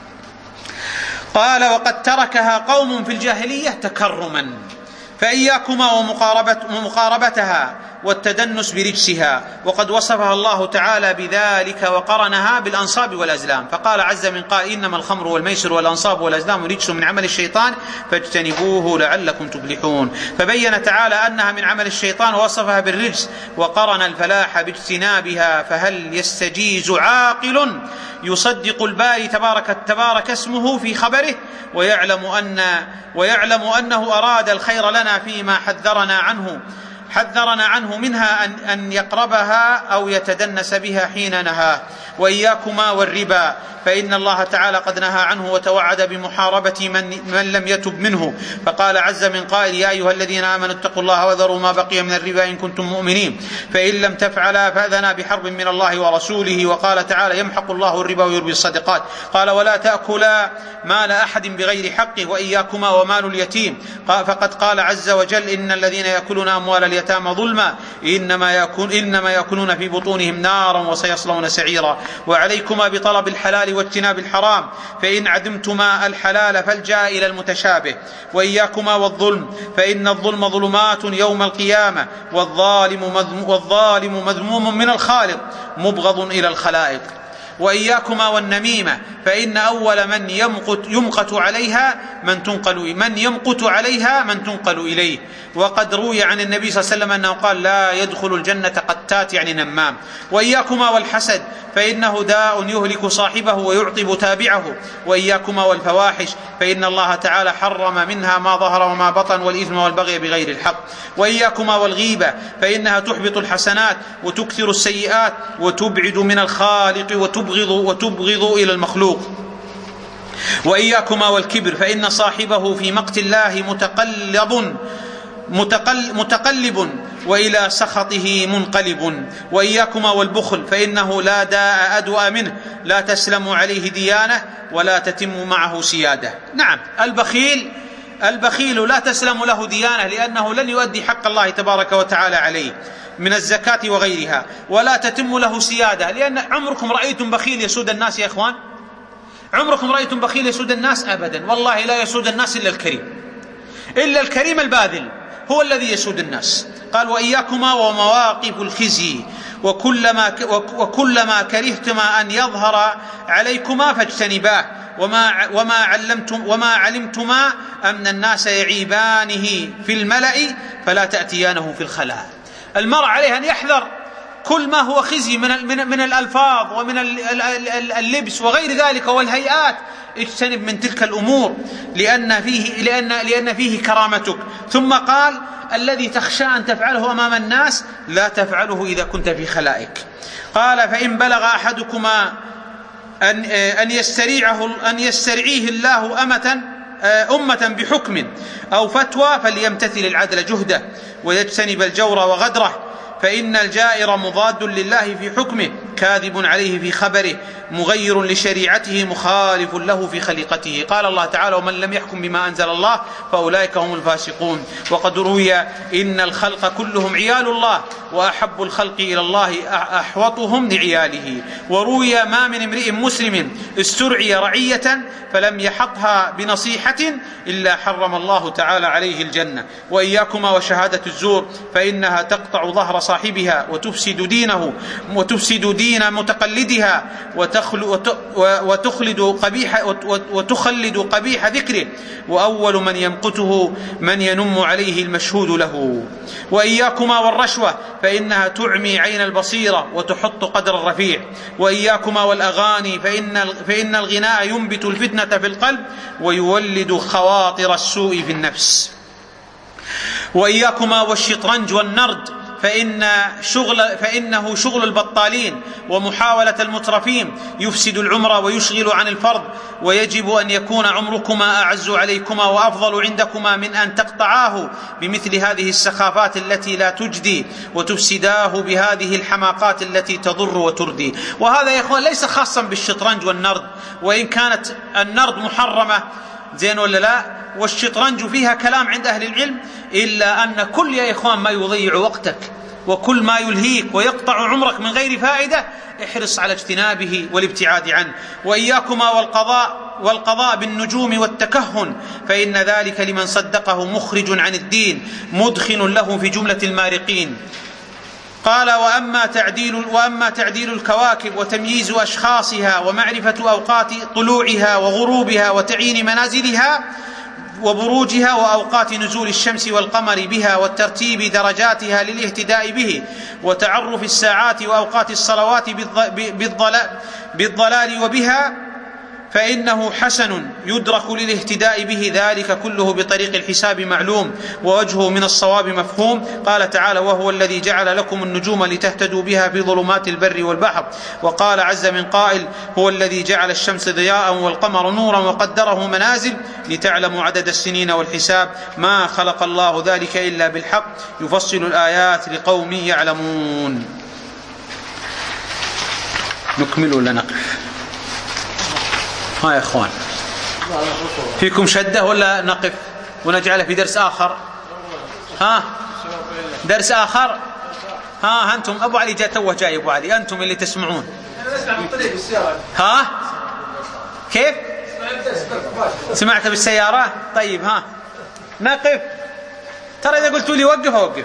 قال وقد تركها قوم في الجاهلية تكرما فإياكما ومقاربة ومقاربتها والتدنس برجسها، وقد وصفها الله تعالى بذلك وقرنها بالأنصاب والأزلام، فقال عز من قال إنما الخمر والميسر والأنصاب والأزلام رجس من عمل الشيطان فاجتنبوه لعلكم تفلحون. فبين تعالى أنها من عمل الشيطان ووصفها بالرجس وقرن الفلاح باجتنابها. فهل يستجيز عاقل يصدق الباري تبارك, تبارك اسمه في خبره ويعلم, أن ويعلم أنه أراد الخير لنا فيما حذرنا عنه حذرنا عنه منها أن, أن يقربها أو يتدنس بها حين نهاه؟ وإياكما والربا فإن الله تعالى قد نهى عنه وتوعد بمحاربة من, من لم يتب منه، فقال عز من قائل يا أيها الذين آمنوا اتقوا الله وذروا ما بقي من الربا إن كنتم مؤمنين فإن لم تفعلا فأذنا بحرب من الله ورسوله. وقال تعالى يمحق الله الربا ويربي الصدقات. قال ولا تأكلا مال أحد بغير حقه وإياكما ومال اليتيم، فقد قال عز وجل إن الذين يأكلون أموال اليتامى ظلما إنما, يأكل إنما يأكلون في بطونهم نارا وسيصلون سعيرا. وعليكما بطلب الحلال واجتناب الحرام فإن عدمتما الحلال فالجأ إلى المتشابه. وإياكما والظلم فإن الظلم ظلمات يوم القيامة والظالم, والظالم مذموم من الخالق مبغض إلى الخلائق. وإياكما والنميمة فإن أول من يمقت, يمقت عليها من تنقل من يمقت عليها من تنقل إليه. وقد روي عن النبي صلى الله عليه وسلم أنه قال لا يدخل الجنة قتات يعني نمام. وإياكما والحسد فإنه داء يهلك صاحبه ويعطب تابعه. وإياكما والفواحش فإن الله تعالى حرم منها ما ظهر وما بطن والإثم والبغي بغير الحق. وإياكما والغيبة فإنها تحبط الحسنات وتكثر السيئات وتبعد من الخالق وتبغض, وتبغض إلى المخلوق. وإياكما والكبر فإن صاحبه في مقت الله متقلب متقل متقلب وإلى سخطه منقلب. وإياكما والبخل فإنه لا داء أدوأ منه لا تسلم عليه ديانة ولا تتم معه سيادة. نعم البخيل البخيل لا تسلم له ديانة لأنه لن يؤدي حق الله تبارك وتعالى عليه من الزكاة وغيرها، ولا تتم له سيادة لأن عمركم رأيتم بخيل يسود الناس يا إخوان؟ عمركم رأيتم بخيل يسود الناس؟ أبدا والله لا يسود الناس إلا الكريم، إلا الكريم الباذل هو الذي يسود الناس. قال وإياكما ومواقف الخزي وكلما, وكلما كرهتما أن يظهر عليكما فاجتنباه وما, وما, علمتم وما علمتما أن الناس يعيبانه في الملأ فلا تأتيانه في الخلاء. المرء عليه أن يحذر كل ما هو خزي من, من, من الألفاظ ومن اللبس وغير ذلك والهيئات، اجتنب من تلك الأمور لأن فيه, لأن, لأن فيه كرامتك. ثم قال الذي تخشى أن تفعله أمام الناس لا تفعله إذا كنت في خلائك. قال فإن بلغ أحدكما أن, أن, يستريعه أن يسترعيه الله أمة أمة بحكم أو فتوى فليمتثل العدل جهده ويجتنب الجور وغدره، فإن الجائر مضاد لله في حكمه كاذب عليه في خبره مغير لشريعته مخالف له في خليقته. قال الله تعالى ومن لم يحكم بما أنزل الله فأولئك هم الفاسقون. وقد روي إن الخلق كلهم عيال الله وأحب الخلق إلى الله أحوطهم لعياله. وروي ما من امرئ مسلم استرعي رعية فلم يحطها بنصيحة إلا حرم الله تعالى عليه الجنة. وإياكما وشهادة الزور فإنها تقطع ظهر صاحبها وتفسد دينه وتفسد دين متقلدها وتخلد قبيح وتخلد قبيح ذكره، وأول من يمقته من ينم عليه المشهود له. وإياكما والرشوة فإنها تعمي عين البصيرة وتحط قدر الرفيع. وإياكما والأغاني فإن, فإن الغناء ينبت الفتنة في القلب ويولد خواطر السوء في النفس. وإياكما والشطرنج والنرد فإن شغل فإنه شغل البطالين ومحاولة المترفين يفسد العمر ويشغل عن الفرض، ويجب أن يكون عمركما أعز عليكما وأفضل عندكما من أن تقطعاه بمثل هذه السخافات التي لا تجدي وتفسداه بهذه الحماقات التي تضر وتردي. وهذا يا إخوان ليس خاصا بالشطرنج والنرد، وإن كانت النرد محرمة زين ولا لا والشطرنج فيها كلام عند أهل العلم، إلا أن كل يا إخوان ما يضيع وقتك وكل ما يلهيك ويقطع عمرك من غير فائدة احرص على اجتنابه والابتعاد عنه. وإياكما والقضاء والقضاء بالنجوم والتكهن فإن ذلك لمن صدقه مخرج عن الدين مدخن له في جملة المارقين. قال وأما تعديل, وأما تعديل الكواكب وتمييز أشخاصها ومعرفة أوقات طلوعها وغروبها وتعيين منازلها وبروجها وأوقات نزول الشمس والقمر بها والترتيب درجاتها للاهتداء به وتعرف الساعات وأوقات الصلوات بالضلال وبها فإنه حسن يدرك للاهتداء به، ذلك كله بطريق الحساب معلوم ووجهه من الصواب مفهوم. قال تعالى وهو الذي جعل لكم النجوم لتهتدوا بها في ظلمات البر والبحر. وقال عز من قائل هو الذي جعل الشمس ضياء والقمر نورا وقدره منازل لتعلموا عدد السنين والحساب ما خلق الله ذلك إلا بالحق يفصل الآيات لقوم يعلمون. نكمل ولا نقف؟ ها يا اخوان فيكم شدة ولا نقف ونجعله في درس آخر؟ ها درس آخر؟ ها أنتم أبو علي جاء توه جاي أبو علي أنتم اللي تسمعون. ها كيف سمعت بالسيارة؟ طيب ها نقف. ترى إذا قلتوا لي وقف أوقف.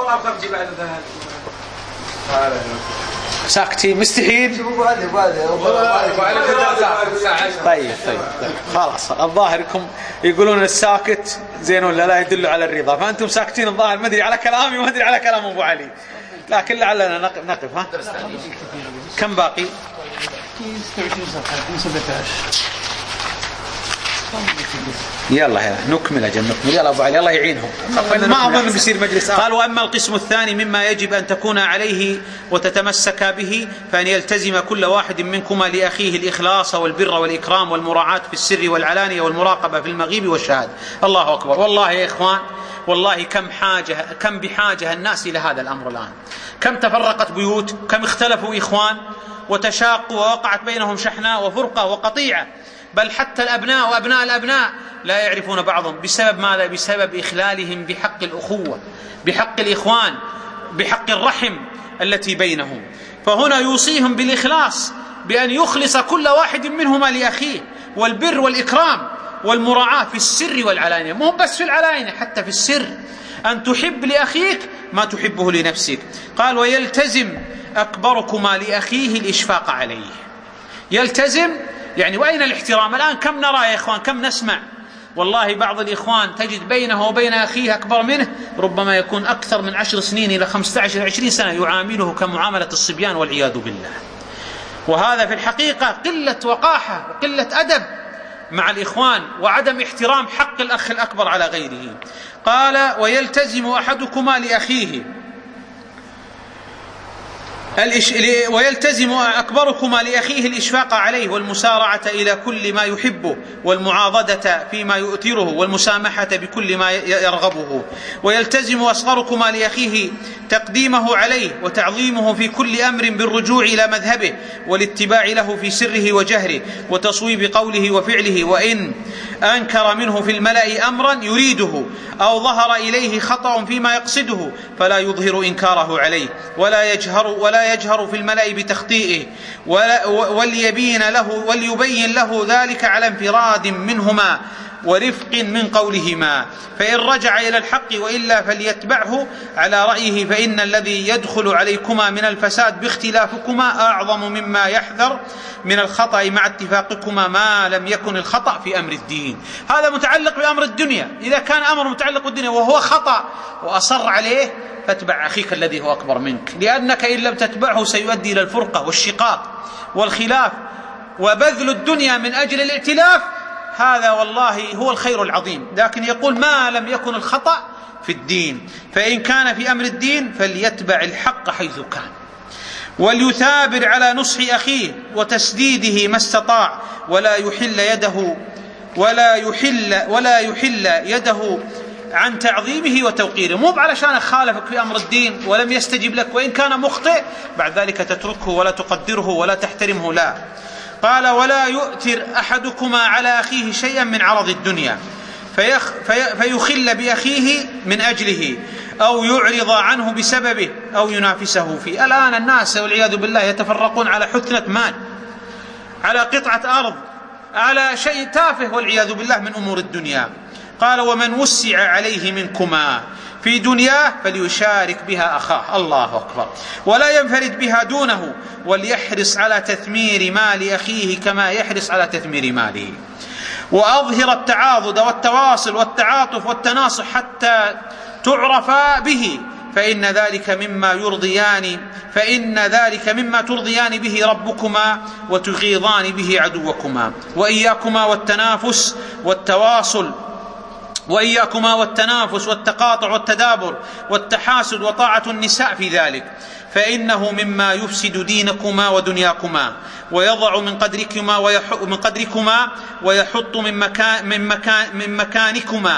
ساكتين مستحيل. طيب طيب خلاص الظاهركم يقولون الساكت زين ولا لا يدل على الرضا، فأنتم ساكتين الظاهر ما أدري على كلامي وما أدري على كلام أبو علي، لكن لعلنا نقف, نقف. ها كم باقي؟ يلا يلا نكمل أجل نكمل. يلا أبو علي الله يعينهم ما أظن بيصير مجلس آخر. قال وأما القسم الثاني مما يجب أن تكون عليه وتتمسك به فأن يلتزم كل واحد منكما لأخيه الإخلاص والبر والإكرام والمراعاة في السر والعلانية والمراقبة في المغيب والشهادة. الله أكبر. والله يا إخوان والله كم حاجة كم بحاجة الناس إلى هذا الأمر الآن. كم تفرقت بيوت، كم اختلفوا إخوان وتشاقوا ووقعت بينهم شحنة وفرقة وقطيعة، بل حتى الأبناء وأبناء الأبناء لا يعرفون بعضهم بسبب ماذا؟ بسبب إخلالهم بحق الأخوة، بحق الإخوان، بحق الرحم التي بينهم. فهنا يوصيهم بالإخلاص بأن يخلص كل واحد منهما لأخيه، والبر والإكرام والمراعاة في السر والعلانية، مو بس في العلانية حتى في السر، أن تحب لأخيك ما تحبه لنفسك. قال ويلتزم أكبركما لأخيه الإشفاق عليه. يلتزم يعني وأين الاحترام؟ الآن كم نرى يا إخوان، كم نسمع والله بعض الإخوان تجد بينه وبين أخيه أكبر منه ربما يكون أكثر من عشر سنين إلى خمسة عشر عشرين سنة يعامله كمعاملة الصبيان والعياذ بالله. وهذا في الحقيقة قلة وقاحة وقلة أدب مع الإخوان وعدم احترام حق الأخ الأكبر على غيره. قال ويلتزم أحدكما لأخيه الإش... ويلتزم أكبركما لأخيه الإشفاق عليه والمسارعة إلى كل ما يحبه والمعاضدة فيما يؤثره والمسامحة بكل ما يرغبه. ويلتزم أصغركما لأخيه تقديمه عليه وتعظيمه في كل أمر بالرجوع إلى مذهبه والاتباع له في سره وجهره وتصويب قوله وفعله، وإن أنكر منه في الملأ أمرا يريده أو ظهر إليه خطأ فيما يقصده فلا يظهر إنكاره عليه ولا يجهر ولا يجهر في الملأ بتخطيئه وليبين له وليبين له ذلك على انفراد منهما ورفق من قولهما، فإن رجع إلى الحق وإلا فليتبعه على رأيه، فإن الذي يدخل عليكما من الفساد باختلافكما أعظم مما يحذر من الخطأ مع اتفاقكما ما لم يكن الخطأ في أمر الدين. هذا متعلق بأمر الدنيا. إذا كان أمر متعلق بالدنيا وهو خطأ وأصر عليه فاتبع أخيك الذي هو أكبر منك، لأنك إن لم تتبعه سيؤدي إلى الفرقة والشقاق والخلاف وبذل الدنيا من أجل الائتلاف. هذا والله هو الخير العظيم. لكن يقول ما لم يكن الخطأ في الدين، فإن كان في أمر الدين فليتبع الحق حيث كان وليثابر على نصح أخيه وتسديده ما استطاع ولا يحل يده ولا يحل ولا يحل يده عن تعظيمه وتوقيره. مو علشان خالفك في أمر الدين ولم يستجب لك وإن كان مخطئ بعد ذلك تتركه ولا تقدره ولا تحترمه، لا. قال ولا يؤثر أحدكما على أخيه شيئا من عرض الدنيا فيخ في فيخل بأخيه من أجله أو يعرض عنه بسببه أو ينافسه فيه. الآن الناس والعياذ بالله يتفرقون على حثنة مال، على قطعة أرض، على شيء تافه والعياذ بالله من أمور الدنيا. قال ومن وسع عليه منكما في دنياه فليشارك بها أخاه. الله أكبر. ولا ينفرد بها دونه، وليحرص على تثمير مال أخيه كما يحرص على تثمير ماله. وأظهر التعاضد والتواصل والتعاطف والتناصح حتى تعرف به، فإن ذلك مما يرضيان فإن ذلك مما ترضيان به ربكما وتغيظان به عدوكما. وإياكما والتنافس والتواصل وإياكما والتنافس والتقاطع والتدابر والتحاسد وطاعة النساء في ذلك، فإنه مما يفسد دينكما ودنياكما، ويضع من قدركما ويحط من قدركما ويحط من مكان من مكان من مكانكما،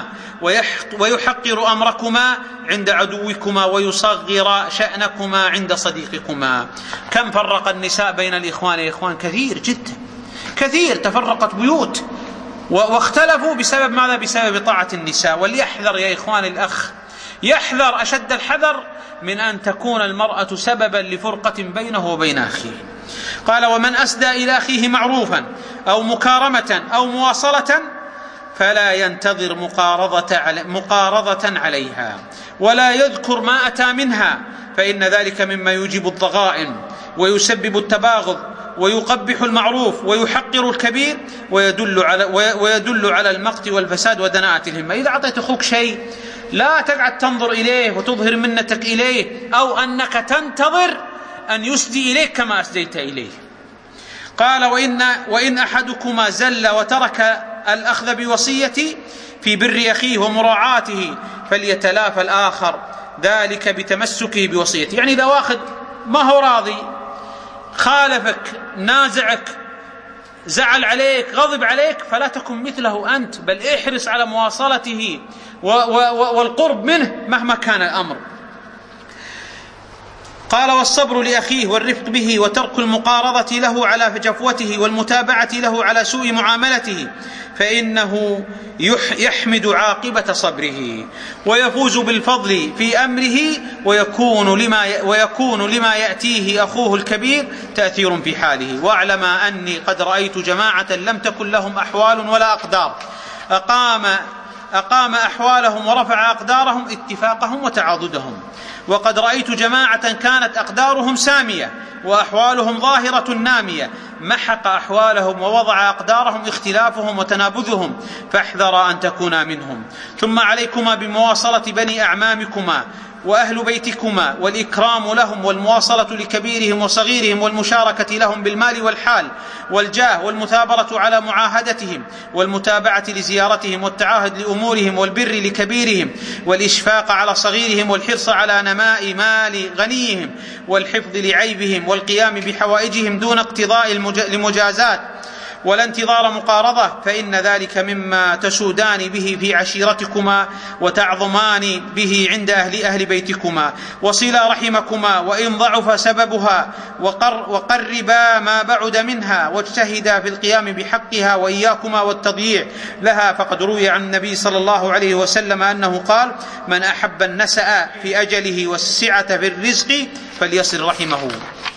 ويحقر أمركما عند عدوكما، ويصغر شأنكما عند صديقكما. كم فرق النساء بين الإخوان يا إخوان؟ كثير جدا، كثير. تفرقت بيوت واختلفوا بسبب ماذا؟ بسبب طاعة النساء. وليحذر يا إخوان الأخ، يحذر أشد الحذر من أن تكون المرأة سببا لفرقة بينه وبين أخيه. قال: ومن أسدى إلى أخيه معروفا أو مكارمة أو مواصلة فلا ينتظر مقارضة, علي مقارضة عليها، ولا يذكر ما أتى منها، فإن ذلك مما يوجب الضغائن ويسبب التباغض ويقبح المعروف ويحقر الكبير ويدل على, ويدل على المقت والفساد ودناءة الهمة. إذا أعطيت أخوك شيء لا تقعد تنظر إليه وتظهر منتك إليه، أو أنك تنتظر أن يسدي إليك كما أسديت إليه. قال: وإن, وإن أحدكما زل وترك الأخذ بوصيتي في بر أخيه ومراعاته فليتلافى الآخر ذلك بتمسكه بوصيتي. يعني إذا واخذ ما هو راضي، خالفك، نازعك، زعل عليك، غضب عليك، فلا تكن مثله أنت، بل احرص على مواصلته والقرب منه مهما كان الأمر. قال: والصبر لأخيه والرفق به وترك المقارضة له على جفوته والمتابعة له على سوء معاملته، فإنه يحمد عاقبة صبره ويفوز بالفضل في أمره، ويكون لما, ويكون لما يأتيه أخوه الكبير تأثير في حاله. واعلم أني قد رأيت جماعة لم تكن لهم أحوال ولا أقدار أقام, أقام أحوالهم ورفع أقدارهم اتفاقهم وتعاضدهم، وقد رأيت جماعة كانت أقدارهم سامية وأحوالهم ظاهرة نامية، محق أحوالهم ووضع أقدارهم اختلافهم وتنابذهم، فاحذر أن تكونا منهم. ثم عليكما بمواصلة بني أعمامكما وأهل بيتكما، والإكرام لهم والمواصلة لكبيرهم وصغيرهم، والمشاركة لهم بالمال والحال والجاه، والمثابرة على معاهدتهم، والمتابعة لزيارتهم، والتعاهد لأمورهم، والبر لكبيرهم، والإشفاق على صغيرهم، والحرص على نماء مال غنيهم، والحفظ لعيبهم، والقيام بحوائجهم دون اقتضاء المجازات ولا انتظار مقارضة، فإن ذلك مما تسودان به في عشيرتكما وتعظمان به عند أهل, أهل بيتكما. وصلا رحمكما وإن ضعف سببها، وقر وقربا ما بعد منها، واجتهدا في القيام بحقها، وإياكما والتضييع لها. فقد روي عن النبي صلى الله عليه وسلم أنه قال: من أحب النسأ في أجله والسعة في الرزق فليصل رحمه.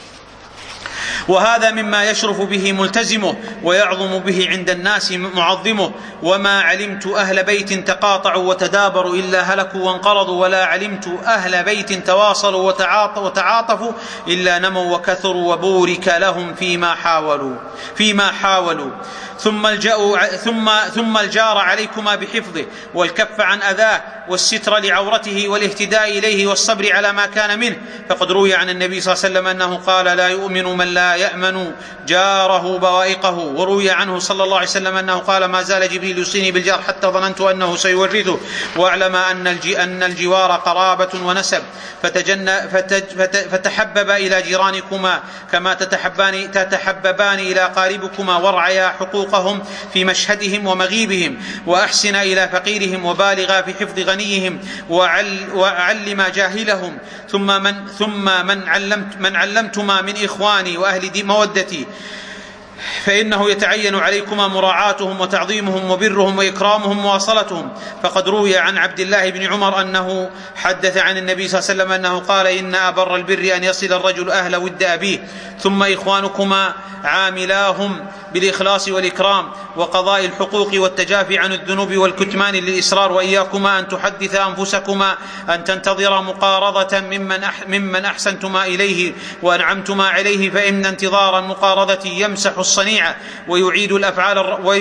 وهذا مما يشرف به ملتزمه ويعظم به عند الناس معظمه. وما علمت أهل بيت تقاطعوا وتدابروا إلا هلكوا وانقرضوا، ولا علمت أهل بيت تواصلوا وتعاطفوا إلا نموا وكثروا، وبورك لهم فيما حاولوا فيما حاولوا ثم الجأوا ثم ثم الجار عليكما بحفظه والكف عن أذاه والستر لعورته والاهتداء إليه والصبر على ما كان منه. فقد روي عن النبي صلى الله عليه وسلم أنه قال: لا يؤمن من لا يأمن جاره بوائقه. وروي عنه صلى الله عليه وسلم أنه قال: ما زال جبريل يوصيني بالجار حتى ظننت أنه سيورثه. واعلم أن أن الجوار قرابة ونسب، فتجن فتج فتحبب إلى جيرانكما كما تتحبان تتحببان إلى قاربكما، وارعيا حقوقهم في مشهدهم ومغيبهم، وأحسن إلى فقيرهم، وبالغا في حفظ غنيهم، وعل وعلم جاهلهم. ثم من ثم من علمت من علمتما من إخواني وأهل مودتي فإنه يتعين عليكما مراعاتهم وتعظيمهم وبرهم وإكرامهم ومواصلتهم. فقد روي عن عبد الله بن عمر أنه حدث عن النبي صلى الله عليه وسلم أنه قال: إن أبر البر أن يصل الرجل أهل ود أبيه، ثم إخوانكما عاملاهم بالإخلاص والإكرام وقضاء الحقوق والتجافي عن الذنوب والكتمان للإسرار. وإياكما أن تحدث أنفسكما أن تنتظر مقارضة ممن, أح ممن أحسنتما إليه وأنعمتما عليه، فإن انتظار المقارضة يمسح الصنيعة ويعيد الأفعال,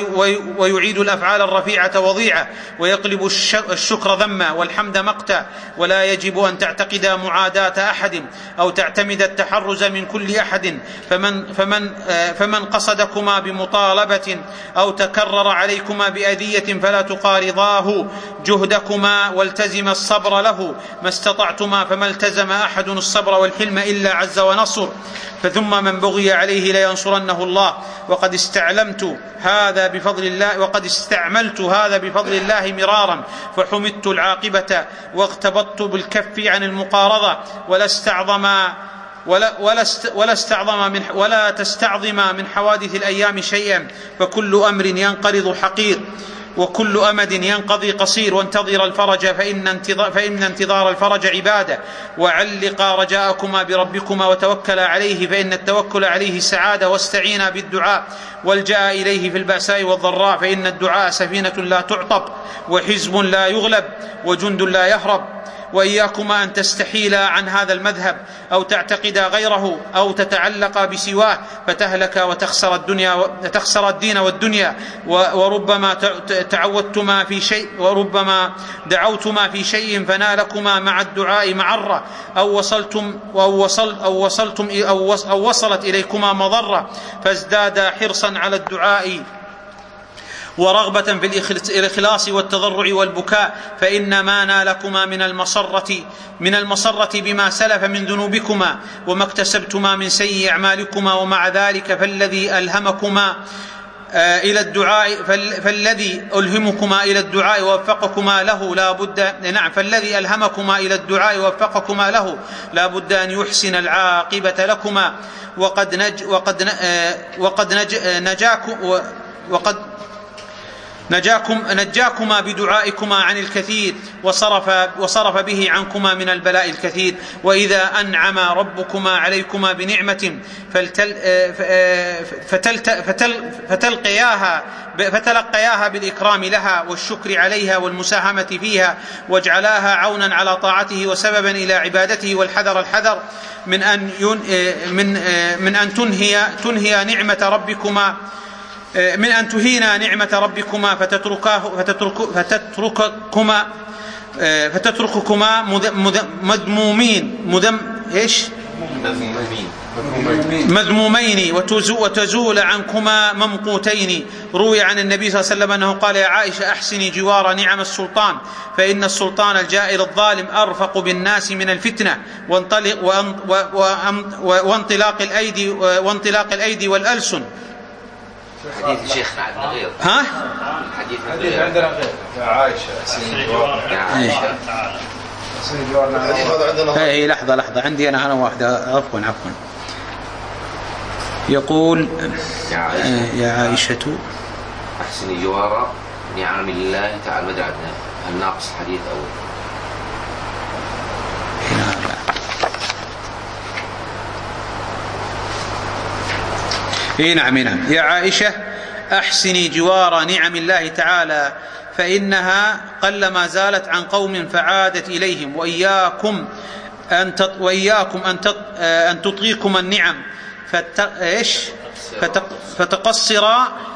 ويعيد الأفعال الرفيعة وضيعة ويقلب الشكر ذما والحمد مقتا. ولا يجب أن تعتقد معاداة أحد أو تعتمد التحرز من كل أحد، فمن, فمن, فمن قصدكما بمطالبة أو تكرر عليكما بأذية فلا تقارضاه جهدكما والتزم الصبر له ما استطعتما، فما التزم أحد الصبر والحلم إلا عز ونصر. فثم من بغي عليه لينصرنه الله، وقد استعلمت هذا بفضل الله وقد استعملت هذا بفضل الله مرارا، فحمدت العاقبة واغتبطت بالكف عن المقارضة، ولا استعظم ولا, ولا, ولا, استعظم من ولا تستعظم من حوادث الأيام شيئا، فكل أمر ينقرض حقير وكل أمد ينقضي قصير. وانتظر الفرج فإن انتظار, فإن انتظار الفرج عبادة. وعلقا رجاءكما بربكما وتوكلا عليه، فإن التوكل عليه سعادة. واستعينا بالدعاء والجأ إليه في البأساء والضراء، فإن الدعاء سفينة لا تعطب وحزب لا يغلب وجند لا يهرب. وإياكما أن تستحيلا عن هذا المذهب أو تعتقد غيره أو تتعلق بسواه فتهلك وتخسر الدنيا وتخسر الدين والدنيا. وربما تعودتما في شيء وربما دعوتما في شيء فنالكما مع الدعاء معرة، أو وصلتم أو وصل أو وصلتم أو وصلت إليكما مضرة فازدادا حرصا على الدعاء ورغبة في الإخلاص والتضرع والبكاء، فإن ما نالكما من المصرة من المصرة بما سلف من ذنوبكما وما اكتسبتما من سيء أعمالكما. ومع ذلك فالذي ألهمكما إلى الدعاء فالذي ألهمكما إلى الدعاء ووفقكما له لا بد نعم فالذي ألهمكما إلى الدعاء ووفقكما له لا بد أن يحسن العاقبة لكما. وقد نج وقد وقد نج نجاكم وقد نجاكم نجاكما بدعائكما عن الكثير وصرف, وصرف به عنكما من البلاء الكثير. وإذا أنعم ربكما عليكما بنعمة فتل فتل فتل فتلقياها فتلقياها بالإكرام لها والشكر عليها والمساهمة فيها، واجعلاها عونا على طاعته وسببا إلى عبادته. والحذر الحذر من أن من من أن تنهي تنهي نعمة ربكما من أن تهينا نعمة ربكما فتتركاه فتترك فتترككما فتترككما مذمومين مذم إيش مذمومين وتزول عنكما ممقوتين. روي عن النبي صلى الله عليه وسلم أنه قال: يا عائشة أحسني جوار نعم السلطان، فإن السلطان الجائر الظالم أرفق بالناس من الفتنة وانطلق وانطلاق الأيدي وانطلاق الأيدي والألسن. حديث شيخنا عندنا غير. ها؟ حديث حديث عندنا غير. يا عائشة أحسني جوارنا. يا عائشة أحسني جوارنا. هي لحظة لحظة عندي أنا أنا واحدة. عفوا عفوا. يقول يا عائشة, يا عائشة أحسني جوار نعم الله تعالى. مدري عندنا الناقص حديث أول. اي نعم نعم. يا عائشة أحسني جوار نعم الله تعالى، فإنها قلما زالت عن قوم فعادت إليهم. وإياكم أن تط... وإياكم أن تط... أن تطغيكم النعم فت... إيش فت... فتقصرا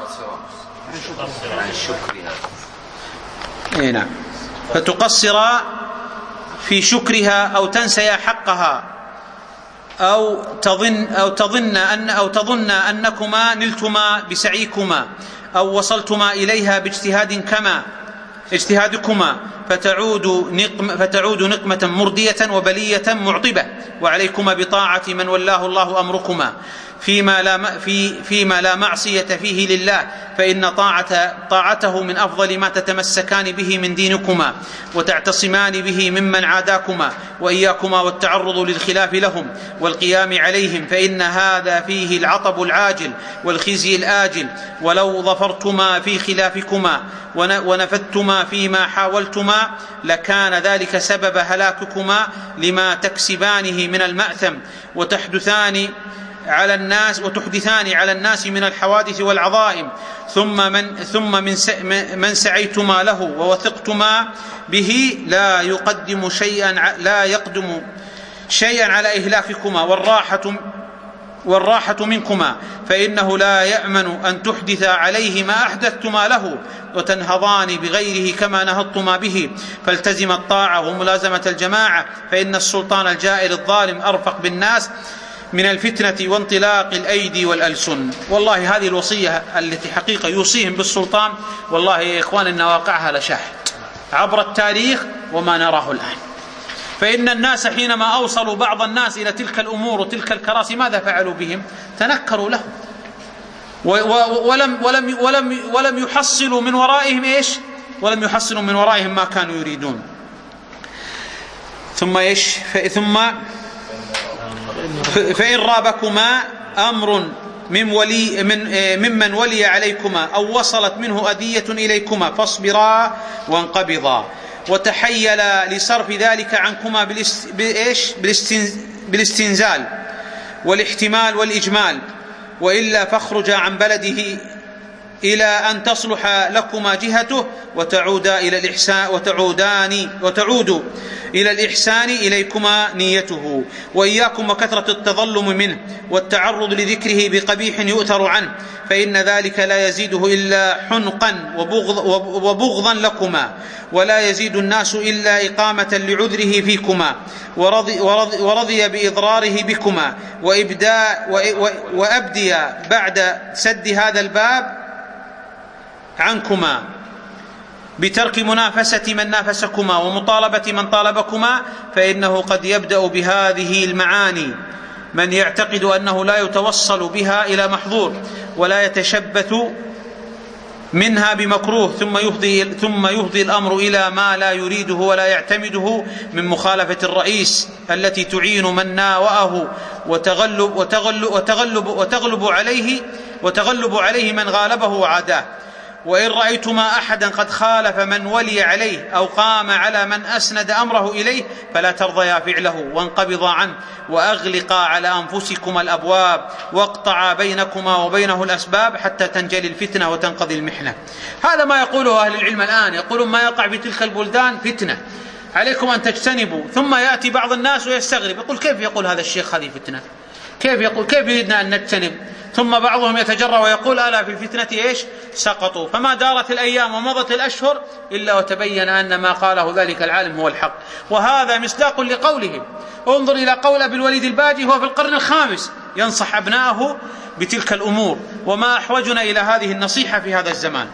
عن شكرها. اي نعم. فتقصرا في شكرها أو تنسيا حقها أو تظن أو تظن أن أو تظن أنكما نلتما بسعيكما أو وصلتما إليها باجتهاد كما اجتهادكما فتعود, نقم فتعود نقمة مردية وبلية معطبة. وعليكما بطاعة من ولاه الله أمركما فيما لا, في فيما لا معصية فيه لله، فإن طاعة طاعته من أفضل ما تتمسكان به من دينكما وتعتصمان به ممن عاداكما. وإياكما والتعرض للخلاف لهم والقيام عليهم، فإن هذا فيه العطب العاجل والخزي الآجل. ولو ظفرتما في خلافكما ونفذتما فيما حاولتما لكان ذلك سبب هلاككما لما تكسبانه من المأثم وتحدثان على الناس وتحدثان على الناس من الحوادث والعظائم. ثم من ثم من من سعيتما له ووثقتما به لا يقدم شيئا لا يقدم شيئا على إهلاككما والراحة والراحة منكما، فإنه لا يأمن أن تحدث عليه ما أحدثتما له وتنهضان بغيره كما نهضتما به. فالتزم الطاعة وملازمة الجماعة، فإن السلطان الجائر الظالم أرفق بالناس من الفتنة وانطلاق الأيدي والألسن. والله هذه الوصية التي حقيقة يوصيهم بالسلطان، والله يا إخوان إن واقعها لشاهد عبر التاريخ وما نراه الآن. فإن الناس حينما أوصلوا بعض الناس إلى تلك الأمور وتلك الكراسي ماذا فعلوا بهم؟ تنكروا لهم ولم, ولم, ولم, ولم يحصلوا من ورائهم إيش؟ ولم يحصلوا من ورائهم ما كانوا يريدون. ثم إيش؟ ثم فإن رابكما أمر من ولي من ممن ولي عليكما أو وصلت منه أذية إليكما فاصبرا وانقبضا وتحيلا لصرف ذلك عنكما بالاستنزال والاحتمال والإجمال، وإلا فاخرجا عن بلده إلى أن تصلح لكما جهته وتعودا إلى الإحسان وتعودان وتعودوا إلى الإحسان إليكما نيته. وإياكم وكثرة التظلم منه والتعرض لذكره بقبيح يؤثر عنه، فإن ذلك لا يزيده إلا حنقا وبغض وبغضا لكما، ولا يزيد الناس إلا إقامة لعذره فيكما ورضي, ورضي, ورضي بإضراره بكما. وإبداء وأبدي بعد سد هذا الباب عنكما بترك منافسة من نافسكما ومطالبة من طالبكما، فإنه قد يبدأ بهذه المعاني من يعتقد أنه لا يتوصل بها إلى محظور ولا يتشبث منها بمكروه، ثم يفضي, ثم يفضي الأمر إلى ما لا يريده ولا يعتمده من مخالفة الرئيس التي تعين من ناوأه وتغلب, وتغلب, وتغلب, وتغلب, عليه وتغلب عليه من غالبه وعاداه. وإن رأيتما أحدا قد خالف من ولي عليه أو قام على من أسند أمره إليه فلا ترضيا فعله وانقبضا عنه وأغلقا على أنفسكما الأبواب واقطعا بينكما وبينه الأسباب حتى تنجلي الفتنة وتنقضي المحنة. هذا ما يقوله أهل العلم الآن، يقولون ما يقع في تلك البلدان فتنة عليكم أن تجتنبوا. ثم يأتي بعض الناس ويستغرب يقول كيف يقول هذا الشيخ هذه فتنة؟ كيف يقول كيف يريدنا أن نجتنب؟ ثم بعضهم يتجرأ ويقول ألا في الفتنة إيش؟ سقطوا. فما دارت الأيام ومضت الأشهر إلا وتبين أن ما قاله ذلك العالم هو الحق. وهذا مصداق لقولهم. انظر إلى قول أبي الوليد الباجي هو في القرن الخامس ينصح أبنائه بتلك الأمور، وما أحوجنا إلى هذه النصيحة في هذا الزمان.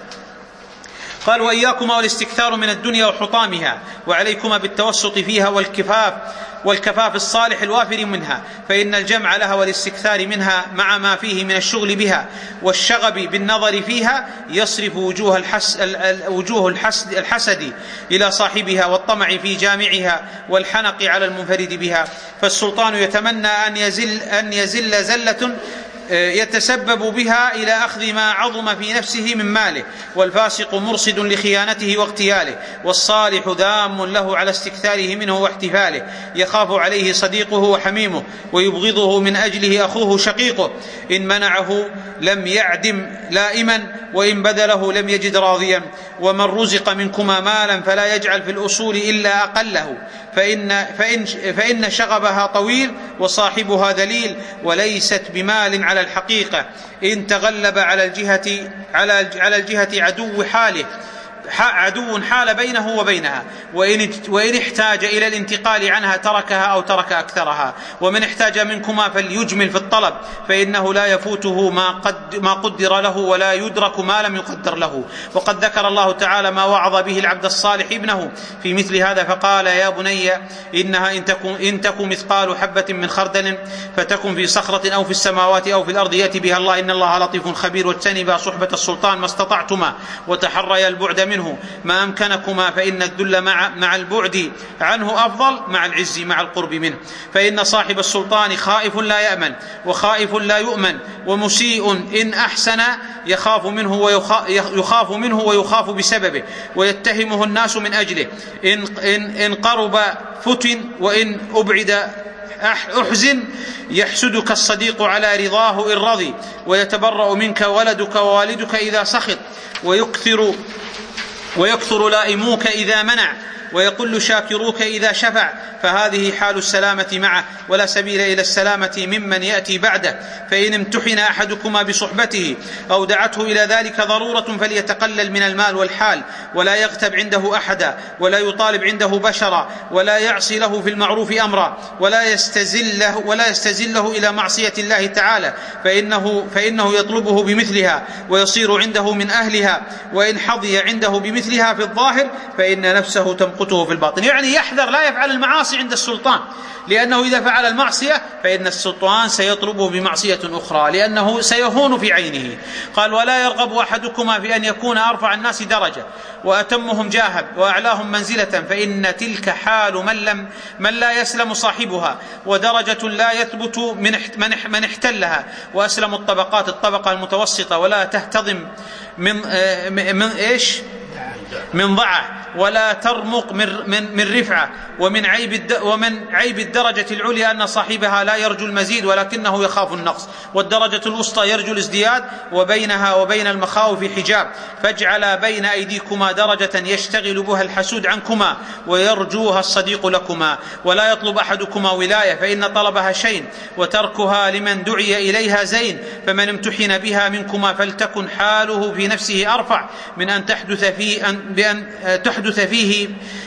قال وإياكما والاستكثار من الدنيا وحطامها، وعليكما بالتوسط فيها والكفاف والكفاف الصالح الوافر منها، فإن الجمع لها والاستكثار منها مع ما فيه من الشغل بها والشغب بالنظر فيها يصرف وجوه, الحس وجوه الحسد, الحسد إلى صاحبها والطمع في جامعها والحنق على المنفرد بها. فالسلطان يتمنى أن يزل, أن يزل زلة يتسبب بها إلى أخذ ما عظم في نفسه من ماله، والفاسق مرصد لخيانته واغتياله، والصالح ذام له على استكثاره منه واحتفاله، يخاف عليه صديقه وحميمه ويبغضه من أجله أخوه شقيقه، إن منعه لم يعدم لائما وإن بذله لم يجد راضيا. ومن رزق منكما مالا فلا يجعل في الأصول إلا أقله، فإن, فإن, فإن شغبها طويل وصاحبها ذليل، وليست بمال على الحقيقة إن تغلب على الجهة, على, على الجهة عدو حاله عدو حال بينه وبينها، وإن احتاج إلى الانتقال عنها تركها أو ترك أكثرها. ومن احتاج منكما فليجمل في الطلب، فإنه لا يفوته ما, قد ما قدر له، ولا يدرك ما لم يقدر له. وقد ذكر الله تعالى ما وعظ به العبد الصالح ابنه في مثل هذا، فقال: يا بني إنها إن تكن, إن تكن مثقال حبة من خردل فتكن في صخرة أو في السماوات أو في الأرض يأتي بها الله، إن الله لطيف خبير. واجتنبا صحبة السلطان ما استطعتما، وتحريا البعد منه ما أمكنكما، فإن الذل مع, مع البعد عنه أفضل مع العز مع القرب منه. فإن صاحب السلطان خائف لا يأمن، وخائف لا يؤمن، ومسيء إن أحسن يخاف منه ويخاف منه ويخاف بسببه، ويتهمه الناس من أجله. إن, إن, إن قرب فتن، وإن أبعد أحزن. يحسدك الصديق على رضاه إن رضي، ويتبرأ منك ولدك ووالدك إذا سخط، ويكثر ويكثر لائموك إذا منع، ويقل شاكروك إذا شفع. فهذه حال السلامة معه، ولا سبيل إلى السلامة ممن يأتي بعده. فإن امتحن أحدكما بصحبته أو دعته إلى ذلك ضرورة فليتقلل من المال والحال، ولا يغتب عنده أحدا، ولا يطالب عنده بشرا، ولا يعصي له في المعروف أمرا، ولا يستزله, ولا يستزله إلى معصية الله تعالى، فإنه, فإنه يطلبه بمثلها ويصير عنده من أهلها. وإن حظي عنده بمثلها في الظاهر فإن نفسه تمقته في الباطن. يعني يحذر لا يفعل المعاصي عند السلطان، لأنه إذا فعل المعصية فإن السلطان سيطلبه بمعصية أخرى، لأنه سيهون في عينه. قال: ولا يرغب أحدكما في أن يكون أرفع الناس درجة وأتمهم جاهب وأعلاهم منزلة، فإن تلك حال من, لم من لا يسلم صاحبها، ودرجة لا يثبت من, من احتلها. وأسلم الطبقات الطبقة المتوسطة، ولا تهتضم من, من إيش من ضعه، ولا ترمق من, من, من رفعة. ومن عيب, ومن عيب الدرجة العليا أن صاحبها لا يرجو المزيد ولكنه يخاف النقص، والدرجة الوسطى يرجو الازدياد، وبينها وبين المخاوف حجاب. فاجعل بين أيديكما درجة يشتغل بها الحسود عنكما، ويرجوها الصديق لكما. ولا يطلب أحدكما ولاية، فإن طلبها شين، وتركها لمن دعي إليها زين. فمن امتحن بها منكما فلتكن حاله في نفسه أرفع من أن تحدث فيه, بأن تحدث فيه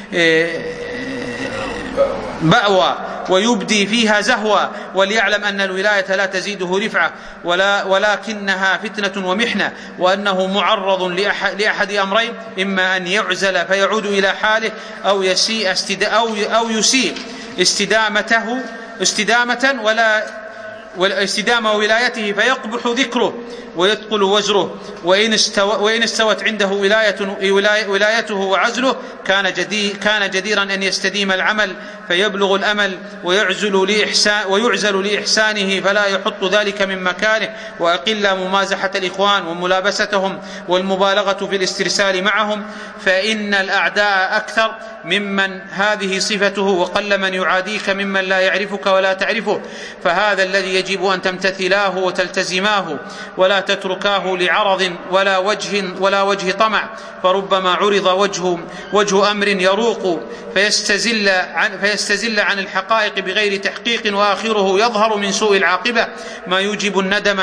بأوى ويبدي فيها زهوى. وليعلم أن الولاية لا تزيده رفعة، ولا ولكنها فتنة ومحنة، وأنه معرض لأحد, لأحد أمرين: إما أن يعزل فيعود إلى حاله، أو يسيء, استد أو, أو يسيء استدامته استدامة ولا والاستدامة ولايته فيقبح ذكره ويثقل وزره. وإن, استو وإن استوت عنده ولاية ولايته وعزله كان, جدي كان جديرا أن يستديم العمل فيبلغ الأمل، ويعزل لإحسان ويعزل لإحسانه فلا يحط ذلك من مكانه. وأقل ممازحة الإخوان وملابستهم والمبالغة في الاسترسال معهم، فإن الأعداء أكثر ممن هذه صفته، وقل من يعاديك ممن لا يعرفك ولا تعرفه. فهذا الذي يجب أن تمتثلاه وتلتزماه، ولا تتركاه لعرض ولا وجه ولا وجه طمع. فربما عرض وجه, وجه أمر يروق فيستزل عن, فيستزل عن الحقائق بغير تحقيق، وآخره يظهر من سوء العاقبة ما يوجب الندم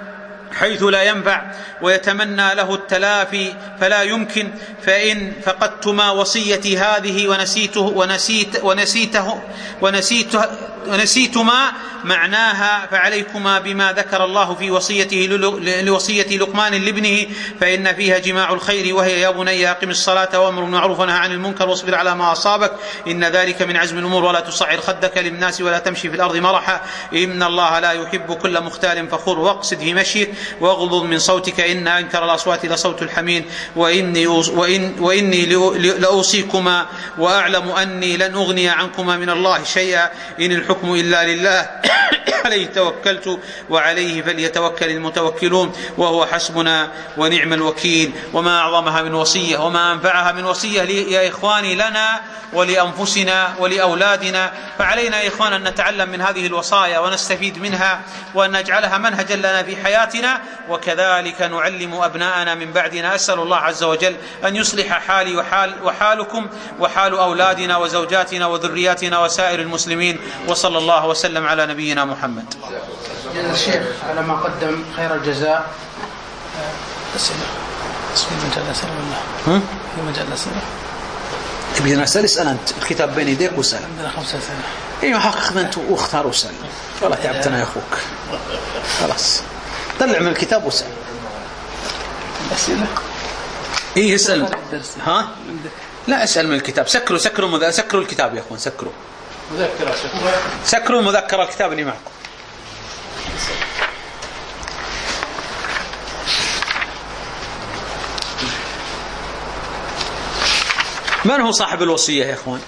حيث لا ينفع، ويتمنى له التلافي فلا يمكن. فإن فقدتما وصيتي هذه ونسيته ونسيت ونسيته ونسيته ونسيتما معناها، فعليكما بما ذكر الله في وصيته لوصية لقمان لابنه، فإن فيها جماع الخير، وهي: يا بني أقم الصلاة وأمر بالمعروف ونهى عن المنكر واصبر على ما أصابك إن ذلك من عزم الأمور، ولا تصعر خدك للناس ولا تمشي في الأرض مرحا إن الله لا يحب كل مختال فخور، واقصد في مشيك واغضض من صوتك إن أنكر الأصوات لصوت الحمير. وإني, وإن وإني لأوصيكما وأعلم أني لن أغني عنكما من الله شيئا إن الحكم إلا لله عليه توكلت وعليه فليتوكل المتوكلون وهو حسبنا ونعم الوكيل. وما أعظمها من وصية وما أنفعها من وصية يا إخواني لنا ولأنفسنا ولأولادنا. فعلينا يا إخوان أن نتعلم من هذه الوصايا ونستفيد منها، وأن نجعلها منهجا لنا في حياتنا، وكذلك نعلم أبناءنا من بعدنا. أسأل الله عز وجل أن يصلح حالي وحال وحالكم وحال أولادنا وزوجاتنا وذرياتنا وسائر المسلمين، وصلى الله وسلم على نبينا محمد. جزا الشيخ على ما قدم خير الجزاء. أسئلة. في مجال أسئلة ولا؟ في مجال أسئلة؟ تبي نسأل؟ اسأل أنت، الكتاب بين يديك واسأل. عندنا خمسة أسئلة. إيه حقق أنت واختار واسأل. والله تعبتنا يا أخوك. خلاص. طلع من الكتاب واسأل. أسئلة؟ إيه اسأل. ها؟ لا اسأل من الكتاب. سكروا سكروا مذ... سكروا الكتاب يا أخوان، سكروا. مذكرة. سكروا مذكرة الكتاب اللي معكم. من هو صاحب الوصية يا إخوان؟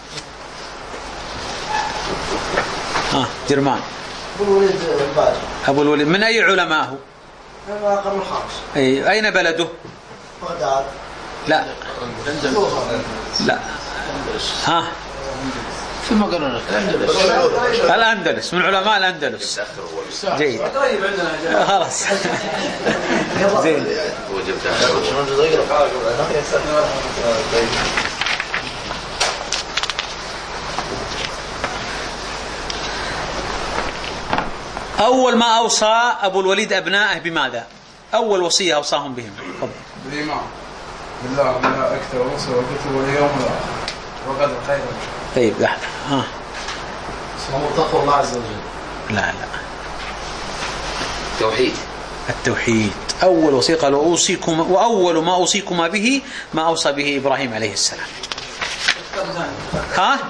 آه جرمان. أبو الوليد الباجي. أبو الوليد من أي علماءه؟ من القرن الخامس. أي أين بلده؟ بغداد. لا. لا. ها. فيما قالوا لك الأندلس. الأندلس، من علماء الأندلس. جيد. خلاص. زين. أول ما أوصى أبو الوليد أبنائه بماذا؟ أول وصية أوصاهم بهم. تفضل. بالإيمان بالله وملائكته ورسله وكتبه واليوم الآخر وقدر خيرا. طيب لحظة. ها. تقوى الله عز وجل. لا لا. توحيد. التوحيد. أول وصية قالوا أوصيكم، وأول ما أوصيكما به ما أوصى به إبراهيم عليه السلام. ها؟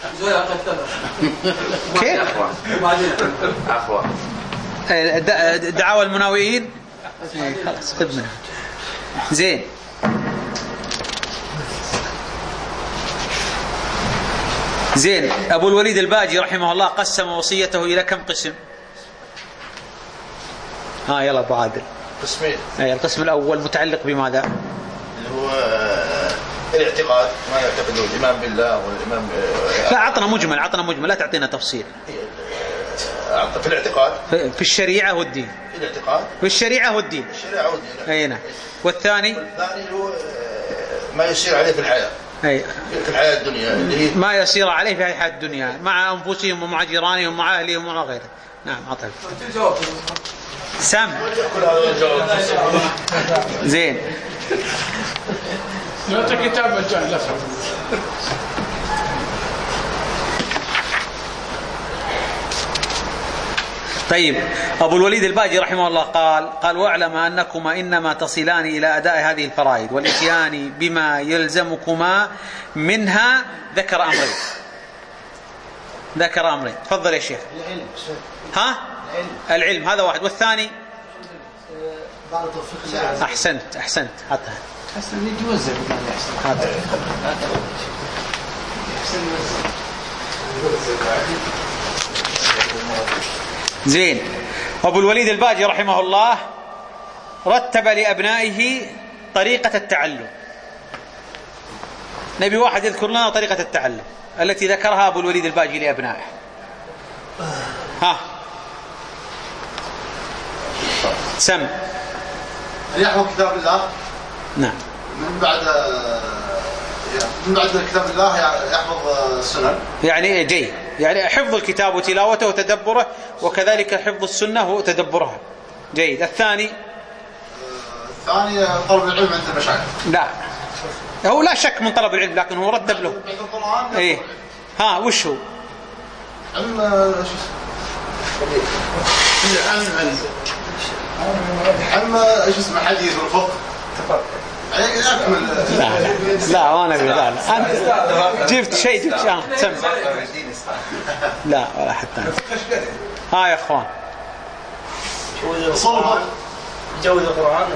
كيف؟ عفوا. دعاوى المناوئين. خلاص خذ منها. زين. زين. أبو الوليد الباجي رحمه الله قسم وصيته إلى كم قسم؟ ها يلا أبو عادل. قسمين. القسم الأول متعلق بماذا؟ اللي هو الاعتقاد، ما يعتقدون الإيمان بالله والإيمان. لا عطنا مجمل، عطنا مجمل، لا تعطينا تفصيل. في الاعتقاد. في الشريعة والدين. في الاعتقاد. في الشريعة والدين. الشريعة والدين. أي نعم. والثاني؟ والثاني هو ما يصير عليه في الحياة. أي. في الحياة الدنيا اللي هي ما يصير عليه في الحياة الدنيا مع أنفسهم ومع جيرانهم ومع أهلهم ومع غيره. نعم عطل. سم. زين. نعطي كتاب مجال. طيب أبو الوليد الباجي رحمه الله قال قال واعلم أنكما إنما تصلان إلى أداء هذه الفرائض والإتيان بما يلزمكما منها. ذكر أمرين. ذكر أمرين. تفضل يا شيخ. العلم. ها؟ العلم. العلم هذا واحد. والثاني؟ أحسنت أحسنت. حتى أحسن يتوزع. حتى زين. أبو الوليد الباجي رحمه الله رتب لأبنائه طريقة التعلم. نبي واحد يذكر لنا طريقة التعلم التي ذكرها أبو الوليد الباجي لأبنائه. ها سم. يحفظ كتاب الله. نعم. من بعد من بعد كتاب الله يحفظ السنن. يعني جيد، يعني حفظ الكتاب وتلاوته وتدبره، وكذلك حفظ السنة وتدبرها. جيد. الثاني؟ الثاني طلب العلم عند المشايخ. لا هو لا شك من طلب العلم، لكن هو رتب له. ايه ها وش هو؟ علم شو اسمه؟ علم علم علم ايش اسمه حديث والفقه. لا لا لا وانا لا لا انت جبت شيء جبت شيء سم. لا ولا حتى ها يا اخوان. جوز القرآن.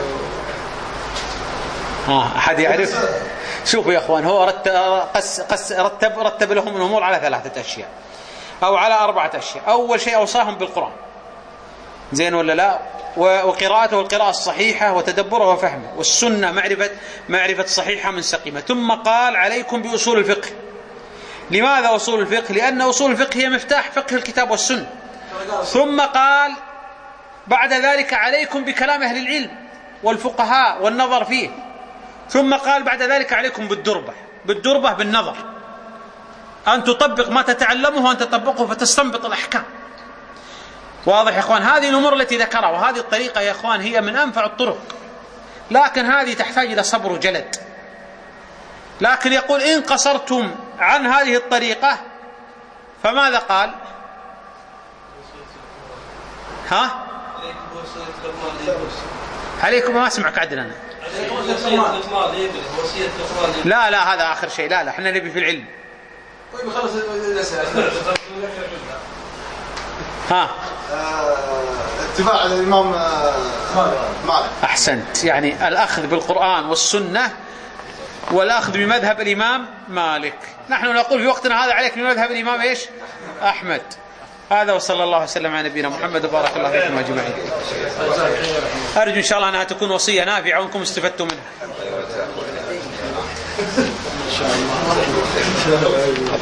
ها احد يعرف؟ شوفوا يا اخوان، هو رتب قس قس رتب رتب لهم الامور على ثلاثه اشياء او على اربعه اشياء. اول شيء اوصاهم بالقرآن. زين ولا لا؟ وقراءته القراءة الصحيحة وتدبره وفهمه، والسنة معرفة معرفة صحيحة من سقيمة. ثم قال عليكم بأصول الفقه. لماذا أصول الفقه؟ لأن أصول الفقه هي مفتاح فقه الكتاب والسنة. ثم قال بعد ذلك عليكم بكلام أهل العلم والفقهاء والنظر فيه. ثم قال بعد ذلك عليكم بالدربة. بالدربة بالنظر، أن تطبق ما تتعلمه وأن تطبقه فتستنبط الأحكام. واضح يا اخوان؟ هذه الامور التي ذكرها، وهذه الطريقه يا اخوان هي من انفع الطرق لكن هذه تحتاج إلى صبر وجلد. لكن يقول إن قصرتم عن هذه الطريقة فماذا قال؟ ها؟ عليكم ما أسمعك عدل أنا. لا لا هذا آخر شيء. لا لا احنا نبي في العلم. ها اتباع الإمام مالك. أحسنت، يعني الأخذ بالقرآن والسنة والأخذ بمذهب الإمام مالك. نحن نقول في وقتنا هذا عليك بمذهب الإمام إيش؟ أحمد. هذا وصلى الله وسلم على نبينا محمد وبارك الله فيكم أجمعين. أرجو إن شاء الله أنها تكون وصية نافعة وأنكم استفدتم منها.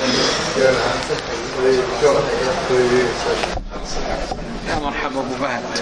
يا مرحبا أبو فهد.